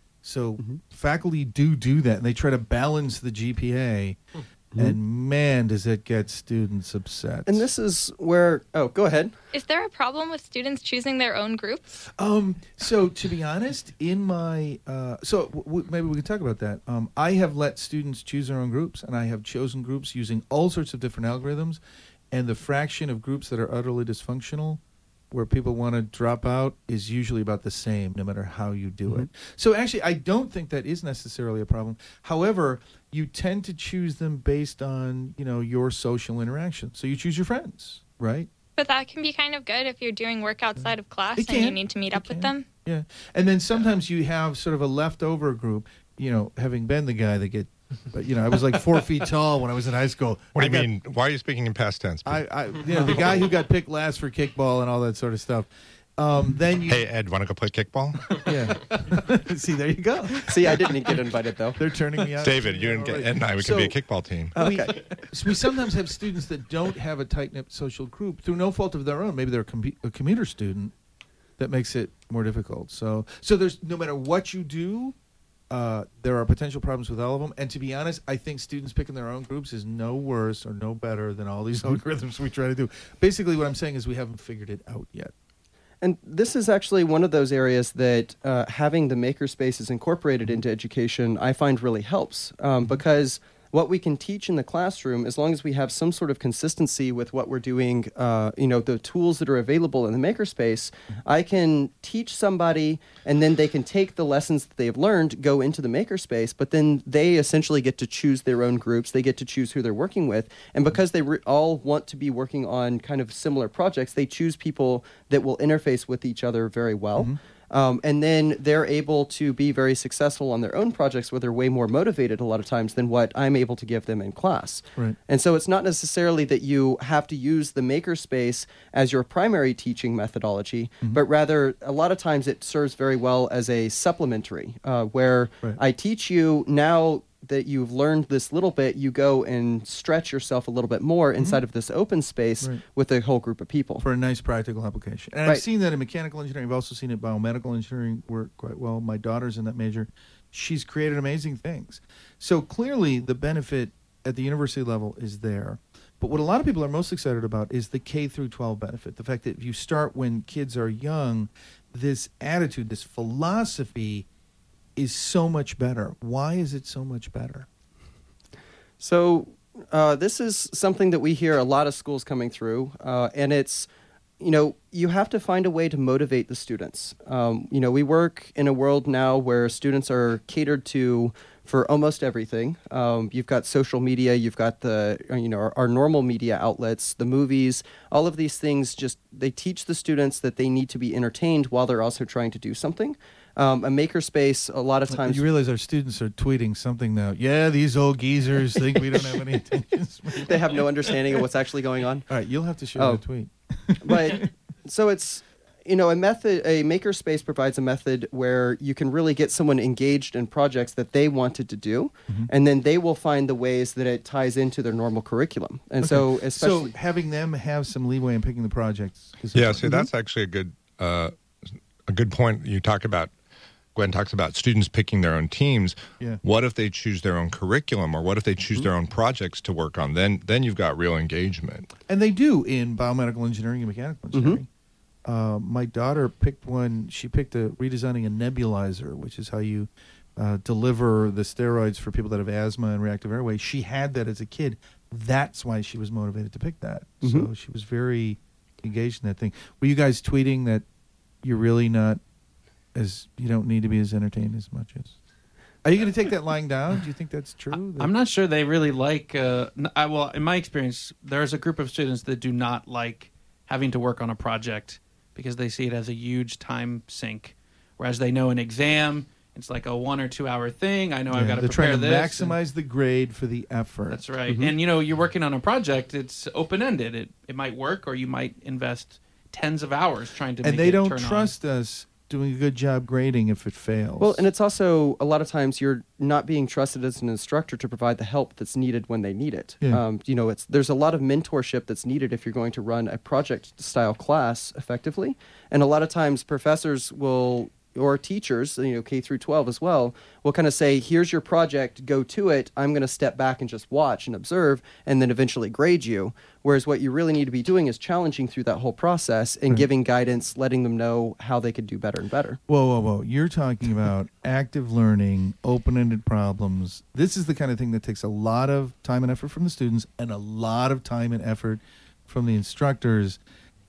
So faculty do do that, and they try to balance the G P A. And man, does it get students upset. and this is where, oh, go ahead. Is there a problem with students choosing their own groups? Um. So to be honest, in my uh, so w- w- maybe we can talk about that. Um, I have let students choose their own groups, and I have chosen groups using all sorts of different algorithms, and the fraction of groups that are utterly dysfunctional, where people want to drop out, is usually about the same, no matter how you do it. So actually, I don't think that is necessarily a problem. However, you tend to choose them based on you know your social interaction. So you choose your friends, right? But that can be kind of good if you're doing work outside of class It and you can. need to meet It up with can. them. Yeah, and then sometimes you have sort of a leftover group. You know, having been the guy that get, but you know, I was like four feet tall when I was in high school. What do I you got- mean? Why are you speaking in past tense? I, I, you know, the guy who got picked last for kickball and all that sort of stuff. Um, then you, Hey, Ed, want to go play kickball? yeah. See, there you go. See, I didn't get invited though. They're turning me out. David, you didn't get Ed and I. We So- could be a kickball team. We, Okay. so we sometimes have students that don't have a tight knit social group through no fault of their own. Maybe they're a, com- a commuter student that makes it more difficult. So, so there's no matter what you do, Uh, there are potential problems with all of them. And to be honest, I think students picking their own groups is no worse or no better than all these algorithms we try to do. Basically, what I'm saying is we haven't figured it out yet. And this is actually one of those areas that uh, having the makerspaces incorporated into education, I find really helps um, because what we can teach in the classroom, as long as we have some sort of consistency with what we're doing, uh, you know, the tools that are available in the makerspace, I can teach somebody and then they can take the lessons that they've learned, go into the makerspace, but then they essentially get to choose their own groups. They get to choose who they're working with. And because they re- all want to be working on kind of similar projects, they choose people that will interface with each other very well. Mm-hmm. Um, and then they're able to be very successful on their own projects where they're way more motivated a lot of times than what I'm able to give them in class. Right. And so it's not necessarily that you have to use the makerspace as your primary teaching methodology, mm-hmm. but rather a lot of times it serves very well as a supplementary uh, where right. I teach you now that you've learned this little bit, you go and stretch yourself a little bit more mm-hmm. inside of this open space right. with a whole group of people. For a nice practical application. And right. I've seen that in mechanical engineering. I've also seen it biomedical engineering work quite well. My daughter's in that major. She's created amazing things. So clearly the benefit at the university level is there. But what a lot of people are most excited about is the K through twelve benefit. The fact that if you start when kids are young, this attitude, this philosophy is so much better. Why is it so much better? So uh, this is something that we hear a lot of schools coming through, uh, and it's, you know, you have to find a way to motivate the students. Um, you know, we work in a world now where students are catered to for almost everything. Um, you've got social media, you've got the, you know, our, our normal media outlets, the movies, all of these things just, they teach the students that they need to be entertained while they're also trying to do something. Um, a makerspace, a lot of times... You realize our students are tweeting something now. Yeah, these old geezers think we don't have any attention span. They have no understanding of what's actually going on. All right, you'll have to share oh. the tweet. But, so it's, you know, a method, a makerspace provides a method where you can really get someone engaged in projects that they wanted to do, mm-hmm. and then they will find the ways that it ties into their normal curriculum. And okay. so, especially... So having them have some leeway in picking the projects. Is yeah, see, mm-hmm. that's actually a good, uh, a good point you talk about. Gwen talks about students picking their own teams. Yeah. What if they choose their own curriculum, or what if they choose their own projects to work on? Then then you've got real engagement. And they do in biomedical engineering and mechanical engineering. Mm-hmm. Uh, my daughter picked one. She picked a redesigning a nebulizer, which is how you uh, deliver the steroids for people that have asthma and reactive airway. She had that as a kid. That's why she was motivated to pick that. Mm-hmm. So she was very engaged in that thing. Were you guys tweeting that you're really not as you don't need to be as entertained as much as? Are you going to take that lying down? Do you think that's true? I'm not sure they really like. Uh, I, well, in my experience, there's a group of students that do not like having to work on a project because they see it as a huge time sink. Whereas they know an exam, it's like a one or two hour thing. I know yeah, I've got to prepare trying to this. Maximize and, the grade for the effort. That's right. Mm-hmm. And you know, you're working on a project. It's open ended. It it might work, or you might invest tens of hours trying to. And make they it don't turn trust on. us doing a good job grading if it fails. Well, and it's also a lot of times you're not being trusted as an instructor to provide the help that's needed when they need it. Yeah. Um, you know, it's there's a lot of mentorship that's needed if you're going to run a project-style class effectively, and a lot of times professors will, or teachers, you know, K through twelve as well, will kind of say, here's your project, go to it. I'm going to step back and just watch and observe and then eventually grade you. Whereas what you really need to be doing is challenging through that whole process and right. giving guidance, letting them know how they could do better and better. Whoa, whoa, whoa. You're talking about active learning, open-ended problems. This is the kind of thing that takes a lot of time and effort from the students and a lot of time and effort from the instructors.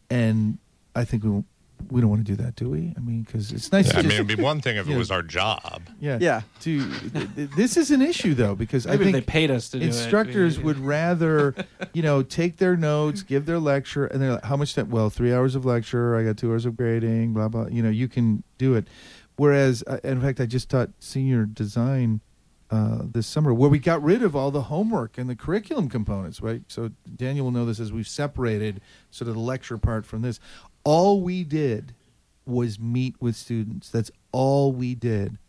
And I think we We don't want to do that, do we? I mean, because it's nice. Yeah, to I just, mean, it'd be one thing if it know, was our job. Yeah, yeah. To th- th- this is an issue though, because Maybe I think if they paid us to do instructors it, we, would rather, you know, take their notes, give their lecture, and they're like, "How much time?" Well, three hours of lecture. I got two hours of grading. Blah blah. You know, you can do it. Whereas, uh, in fact, I just taught senior design uh, this summer, where we got rid of all the homework and the curriculum components. Right. So Daniel will know this as we've separated sort of the lecture part from this. All we did was meet with students. That's all we did.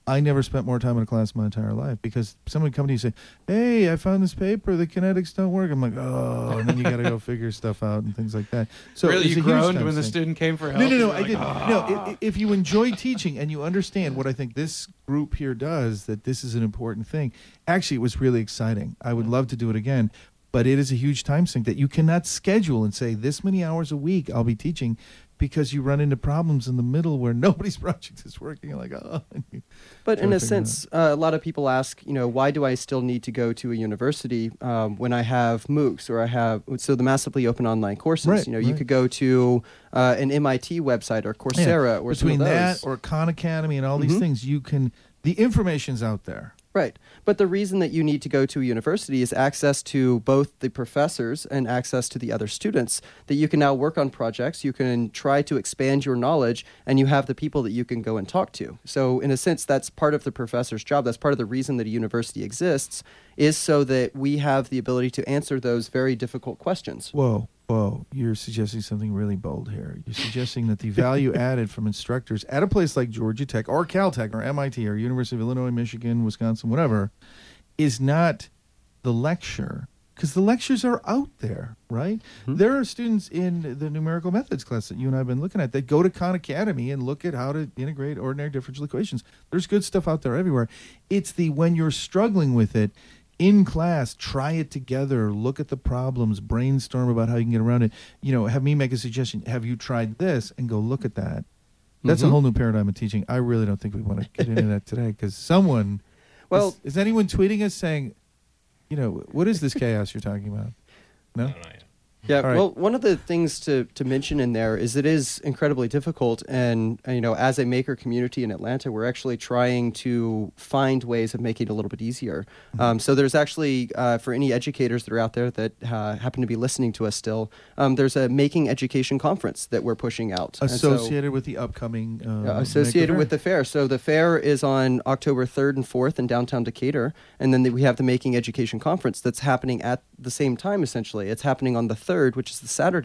I never spent more time in a class in my entire life because someone would come to you and say, hey, I found this paper, the kinetics don't work. I'm like, oh, and then you got to go figure stuff out and things like that. So really, it's you a huge groaned time when the sink. student came for help? No, no, no, You were I like, didn't. "Ah." No, i- if you enjoy teaching and you understand what I think this group here does, that this is an important thing, actually, it was really exciting. I would love to do it again, but it is a huge time sink that you cannot schedule and say, this many hours a week I'll be teaching, because you run into problems in the middle where nobody's project is working. You're like, oh. and you But try in to a figure it out. sense, uh, a lot of people ask, you know, why do I still need to go to a university um, when I have MOOCs or I have so the massively open online courses? Right, you know, you right. could go to uh, an M I T website or Coursera or some between of that those. or Khan Academy and all these Mhm. things, you can. The information's out there. Right. But the reason that you need to go to a university is access to both the professors and access to the other students, that you can now work on projects, you can try to expand your knowledge, and you have the people that you can go and talk to. So in a sense, that's part of the professor's job. That's part of the reason that a university exists, is so that we have the ability to answer those very difficult questions. Whoa, whoa! You're suggesting something really bold here. You're suggesting that the value added from instructors at a place like Georgia Tech or Caltech or M I T or University of Illinois, Michigan, Wisconsin, whatever, is not the lecture, because the lectures are out there, right? Mhm. There are students in the numerical methods class that you and I have been looking at that go to Khan Academy and look at how to integrate ordinary differential equations. There's good stuff out there everywhere. It's the when you're struggling with it, in class, try it together, look at the problems, brainstorm about how you can get around it. You know, have me make a suggestion. Have you tried this? And go look at that. That's a Mhm. whole new paradigm of teaching. I really don't think we want to get into that today because someone, Well- is, is anyone tweeting us saying, you know, what is this chaos you're talking about? No? I don't know yet. Yeah, All right. well, one of the things to, to mention in there is it is incredibly difficult. And, uh, you know, as a maker community in Atlanta, we're actually trying to find ways of making it a little bit easier. Mm-hmm. Um, so there's actually, uh, for any educators that are out there that uh, happen to be listening to us still, um, there's a Making Education Conference that we're pushing out. And so- Associated with the upcoming. Uh, uh, associated Maker with Fair. the fair. So the fair is on October third and fourth in downtown Decatur, and then the, we have the Making Education Conference that's happening at the same time. Essentially, it's happening on the third, which is the Saturday,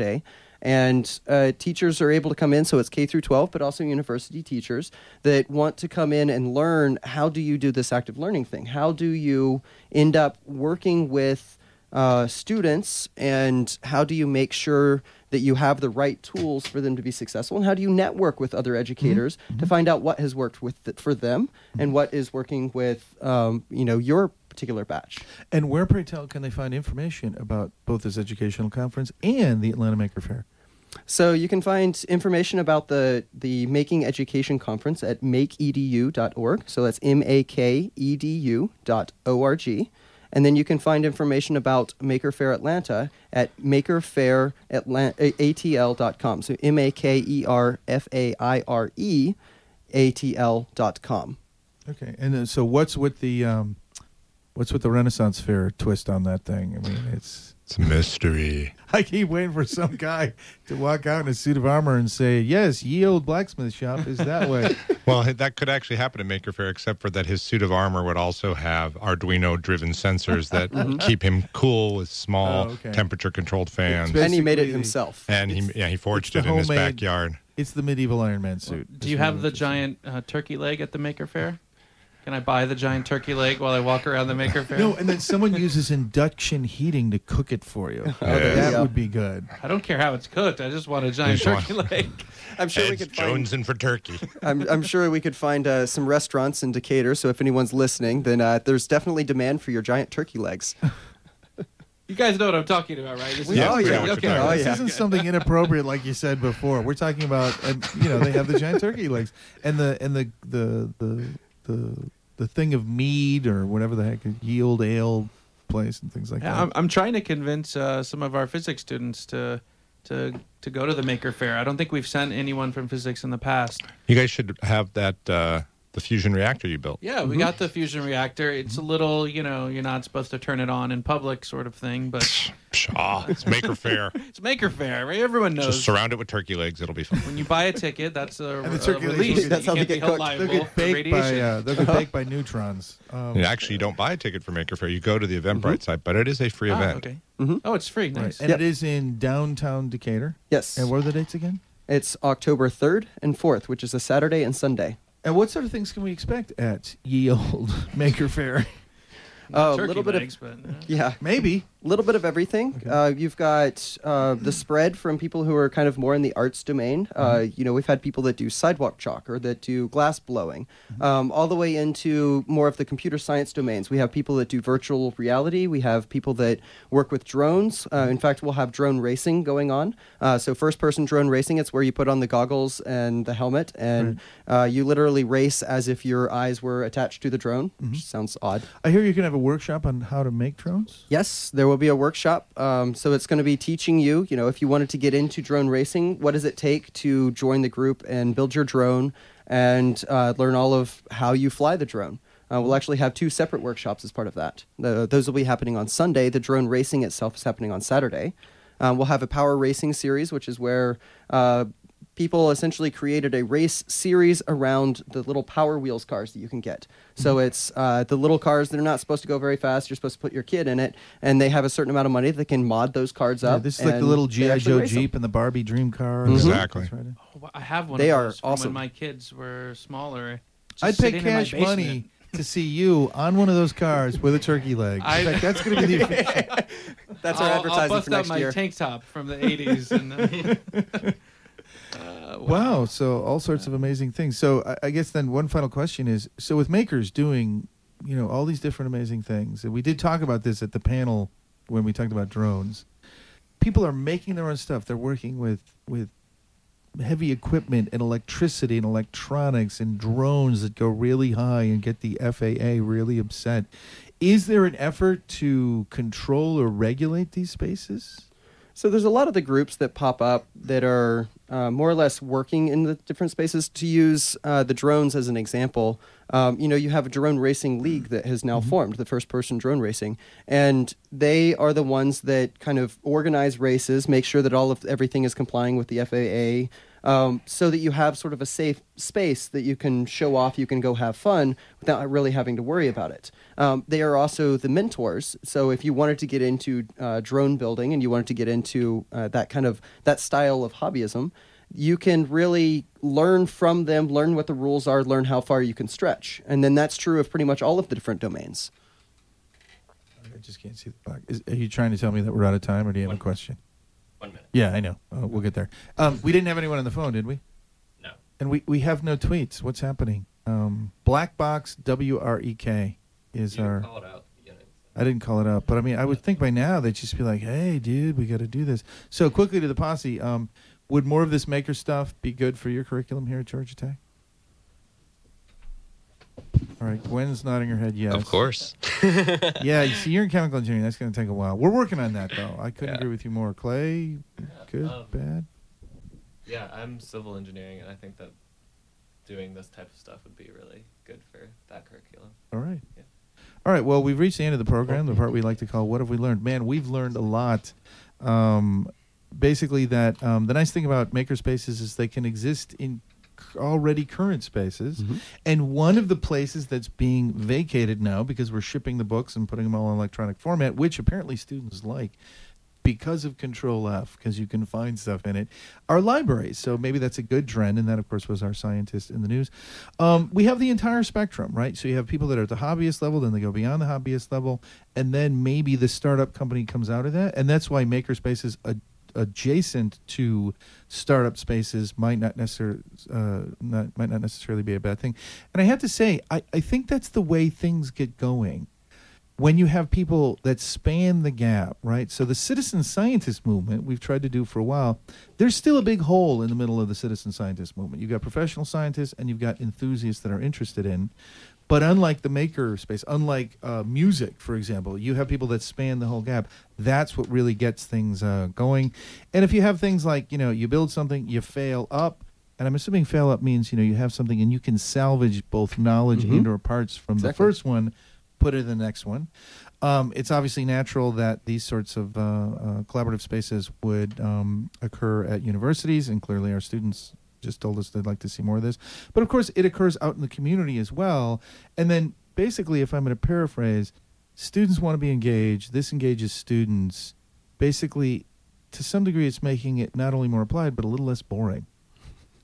and uh, teachers are able to come in. So it's K through twelve, but also university teachers that want to come in and learn how do you do this active learning thing? How do you end up working with uh, students, and how do you make sure that you have the right tools for them to be successful, and how do you network with other educators to find out what has worked with th- for them and what is working with um, you know your particular batch. And where, pray tell, can they find information about both this educational conference and the Atlanta Maker Fair? So you can find information about the the Making Education Conference at make e d u dot org. So that's M A K E D U dot O R G. And then you can find information about Maker Fair Atlanta at maker fair a t l dot com. So M A K E R F A I R E A T L dot com. Okay, and then, so what's with the um, what's with the Renaissance Fair twist on that thing? I mean, it's It's a mystery. I keep waiting for some guy to walk out in a suit of armor and say, "Yes, ye old blacksmith shop is that way." Well, that could actually happen at Maker Faire, except for that his suit of armor would also have Arduino-driven sensors that keep him cool with small Oh, okay. temperature-controlled fans. It's And he made it Basically, himself. And he, it's- yeah, he forged it's it the in his homemade- backyard. It's the medieval Iron Man suit. Do you That's have what the I'm saying. giant uh, turkey leg at the Maker Fair? Can I buy the giant turkey leg while I walk around the Maker Fair? No, and then someone uses induction heating to cook it for you. there you that go. would be good. I don't care how it's cooked. I just want a giant just turkey want- leg. I'm sure we Ed's could find. Jonesing for turkey. I'm, I'm sure we could find uh, some restaurants in Decatur. So if anyone's listening, then uh, there's definitely demand for your giant turkey legs. You guys know what I'm talking about, right? This is- Yeah, oh we know yeah, what you're okay. talking about. oh This yeah. isn't something inappropriate like you said before. We're talking about, and you know, they have the giant turkey legs and the and the the the the, the thing of mead or whatever the heck, yield ale place and things like Yeah, that. I'm, I'm trying to convince uh, some of our physics students to to to go to the Maker Fair. I don't think we've sent anyone from physics in the past. You guys should have that uh, the fusion reactor you built. Yeah, we got the fusion reactor. It's a little, you know, you're not supposed to turn it on in public, sort of thing. But Pshaw, it's Maker Faire. it's Maker Fair, right? Everyone knows. Just surround it with turkey legs. It'll be fun. When you buy a ticket, that's a, And the a turkey legs release. will that That's you how they can't be get held cooked. liable They'll get for baked by radiation. uh, they'll get baked by neutrons. Um, And actually, you don't buy a ticket for Maker Faire. You go to the Eventbrite site, but it is a free Ah, event. okay. Mhm. Oh, it's free. right. Nice. And Yep. it is in downtown Decatur. Yes. And what are the dates again? It's October third and fourth, which is a Saturday and Sunday. And what sort of things can we expect at Ye Old Maker Fair? Uh, a Turkey little bit legs, of but, uh, yeah, Maybe. a little bit of everything. Okay. Uh, you've got uh, the spread from people who are kind of more in the arts domain. Uh, you know, we've had people that do sidewalk chalk or that do glass blowing, um, all the way into more of the computer science domains. We have people that do virtual reality. We have people that work with drones. Uh, in fact, we'll have drone racing going on. Uh, so first-person drone racing, it's where you put on the goggles and the helmet, and uh, you literally race as if your eyes were attached to the drone, which sounds odd. I hear you can have a workshop on how to make drones. Yes, there will be a workshop. Um, so it's going to be teaching you, you know, if you wanted to get into drone racing, what does it take to join the group and build your drone and uh, learn all of how you fly the drone. Uh, we'll actually have two separate workshops as part of that. The, those will be happening on Sunday. The drone racing itself is happening on Saturday. Um, we'll have a power racing series, which is where uh, people essentially created a race series around the little Power Wheels cars that you can get. So it's uh, the little cars that are not supposed to go very fast. You're supposed to put your kid in it, and they have a certain amount of money that can mod those cars Yeah, up. this is like the and little they G I. actually Joe race 'em. Jeep and the Barbie Dream Car. Mhm. Exactly. That's right. Oh, I have one They of are those from awesome. when my kids were smaller. Just I'd pay sitting in my cash money basement. to see you on one of those cars with a turkey leg. I- In fact, that's going to be the official. That's our I'll, advertising I'll bust for out next my year. tank top from the eighties. And, uh, uh, Wow. So all sorts of amazing things. So I, I guess then one final question is: so with makers doing, you know, all these different amazing things, and we did talk about this at the panel when we talked about drones. People are making their own stuff. They're working with with heavy equipment and electricity and electronics and drones that go really high and get the F A A really upset. Is there an effort to control or regulate these spaces? So there's a lot of the groups that pop up that are uh, more or less working in the different spaces. To use uh, the drones as an example, um, you know, you have a drone racing league that has now formed, the first person drone racing, and they are the ones that kind of organize races, make sure that all of everything is complying with the F A A, um, so that you have sort of a safe space that you can show off, you can go have fun without really having to worry about it. Um, they are also the mentors. So if you wanted to get into uh, drone building and you wanted to get into uh, that kind of that style of hobbyism, you can really learn from them, learn what the rules are, learn how far you can stretch. And then that's true of pretty much all of the different domains. I just can't see the clock. Is, are you trying to tell me that we're out of time, or do you have a question? One minute. Yeah, I know. Uh, we'll get there. Um, we didn't have anyone on the phone, did we? No. And we, we have no tweets. What's happening? Um, Black Box W R E K is You our. didn't call it out at the beginning. I didn't call it up, but I mean, I would think by now they'd just be like, "Hey, dude, we got to do this." So quickly to the posse. Um, would more of this maker stuff be good for your curriculum here at Georgia Tech? All right, Gwen's nodding her head yes. Of course. Yeah, you see, you're in chemical engineering. That's going to take a while. We're working on that, though. I couldn't Yeah. agree with you more. Clay, good, Um, bad? Yeah, I'm civil engineering, and I think that doing this type of stuff would be really good for that curriculum. All right. Yeah. All right, well, we've reached the end of the program, the part we like to call What Have We Learned? Man, we've learned a lot. Um, basically, that um, the nice thing about makerspaces is they can exist in c- already current spaces. And one of the places that's being vacated now, because we're shipping the books and putting them all in electronic format, which apparently students like, because of Control F, because you can find stuff in it, are libraries. So maybe that's a good trend, and that, of course, was our scientist in the news. Um, we have the entire spectrum, right? So you have people that are at the hobbyist level, then they go beyond the hobbyist level, and then maybe the startup company comes out of that, and that's why makerspaces ad- adjacent to startup spaces might not necessarily uh, not, might not necessarily be a bad thing. And I have to say, I, I think that's the way things get going. When you have people that span the gap, right? So the citizen scientist movement we've tried to do for a while, there's still a big hole in the middle of the citizen scientist movement. You've got professional scientists and you've got enthusiasts that are interested in. But unlike the maker space, unlike uh, music, for example, you have people that span the whole gap. That's what really gets things uh, going. And if you have things like, you know, you build something, you fail up, and I'm assuming fail up means, you know, you have something and you can salvage both knowledge Mhm. and or parts from the Exactly. first one, put it in the next one. Um, it's obviously natural that these sorts of uh, uh, collaborative spaces would um, occur at universities, and clearly our students just told us they'd like to see more of this. But of course, it occurs out in the community as well. And then basically, if I'm going to paraphrase, students want to be engaged. This engages students. Basically, to some degree, it's making it not only more applied, but a little less boring.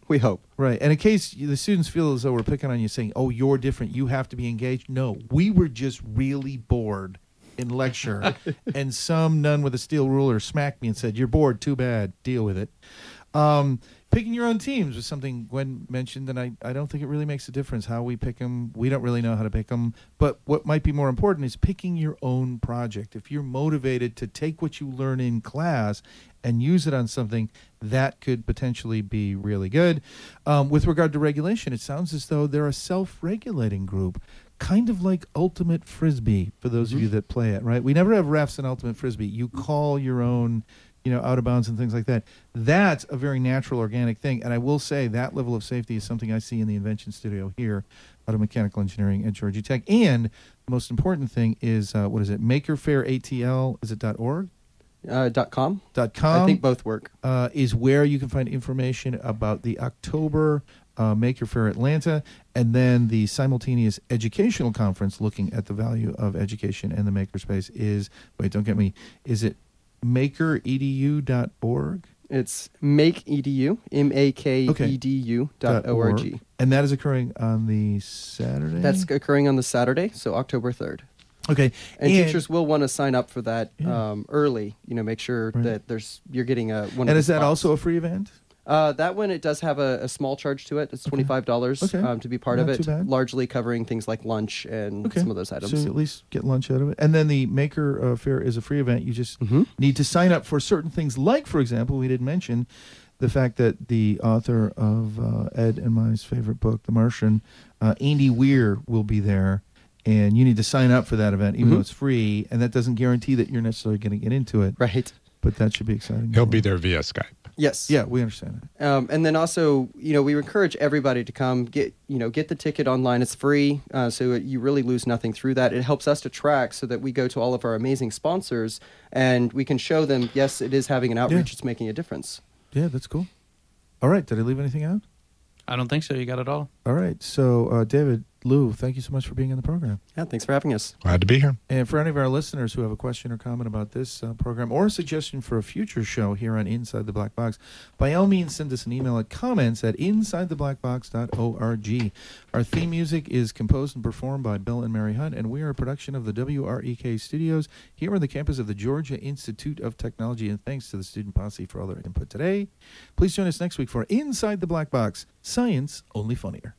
We hope. Right. And in case you- the students feel as though we're picking on you, saying, oh, you're different, you have to be engaged. No, we were just really bored in lecture. And some nun with a steel ruler smacked me and said, you're bored, too bad, deal with it. Um, picking your own teams was something Gwen mentioned, and I, I don't think it really makes a difference how we pick them. We don't really know how to pick them. But what might be more important is picking your own project. If you're motivated to take what you learn in class and use it on something, that could potentially be really good. Um, with regard to regulation, it sounds as though they're a self-regulating group, kind of like Ultimate Frisbee, for those of you that play it, right? We never have refs in Ultimate Frisbee. You call your own, you know, out of bounds and things like that. That's a very natural, organic thing. And I will say that level of safety is something I see in the Invention Studio here out of Mechanical Engineering at Georgia Tech. And the most important thing is, uh, what is it, Maker Faire A T L, is it .org? Uh, dot com? Dot com. I think both work. Uh, is where you can find information about the October uh, Maker Faire Atlanta, and then the simultaneous educational conference looking at the value of education and the makerspace is, wait, don't get me, is it maker e d u dot org? It's MakeEDU, M A K E D U dot O R G. And that is occurring on the Saturday? That's occurring on the Saturday, so October third. Okay. And, teachers will want to sign up for that Yeah. um, early. You know, make sure Right. that there's you're getting a one. And of the is that spots. also a free event? Uh, that one, it does have a, a small charge to it. It's Okay. twenty-five dollars Okay. um, to be part Not of too it, bad. largely covering things like lunch and Okay. some of those items. So at least get lunch out of it. And then the Maker uh, Fair is a free event. You just Mhm. need to sign up for certain things, like, for example, we did mention the fact that the author of uh, Ed and my favorite book, The Martian, uh, Andy Weir, will be there. And you need to sign up for that event, even Mhm. though it's free. And that doesn't guarantee that you're necessarily going to get into it. Right. But that should be exciting. He'll be there via Skype. Yes. Yeah, we understand that. Um, and then also, you know, we encourage everybody to come get, you know, get the ticket online. It's free, uh, so you really lose nothing through that. It helps us to track so that we go to all of our amazing sponsors and we can show them, yes, it is having an outreach. Yeah. It's making a difference. Yeah, that's cool. All right. Did I leave anything out? I don't think so. You got it all. All right. So, uh, David, Lou, thank you so much for being on the program. Yeah, thanks for having us. Glad to be here. And for any of our listeners who have a question or comment about this uh, program or a suggestion for a future show here on Inside the Black Box, by all means send us an email at comments at inside the black box dot org. Our theme music is composed and performed by Bill and Mary Hunt, and we are a production of the W R E K studios here on the campus of the Georgia Institute of Technology. And thanks to the student posse for all their input today. Please join us next week for Inside the Black Box, Science Only Funnier.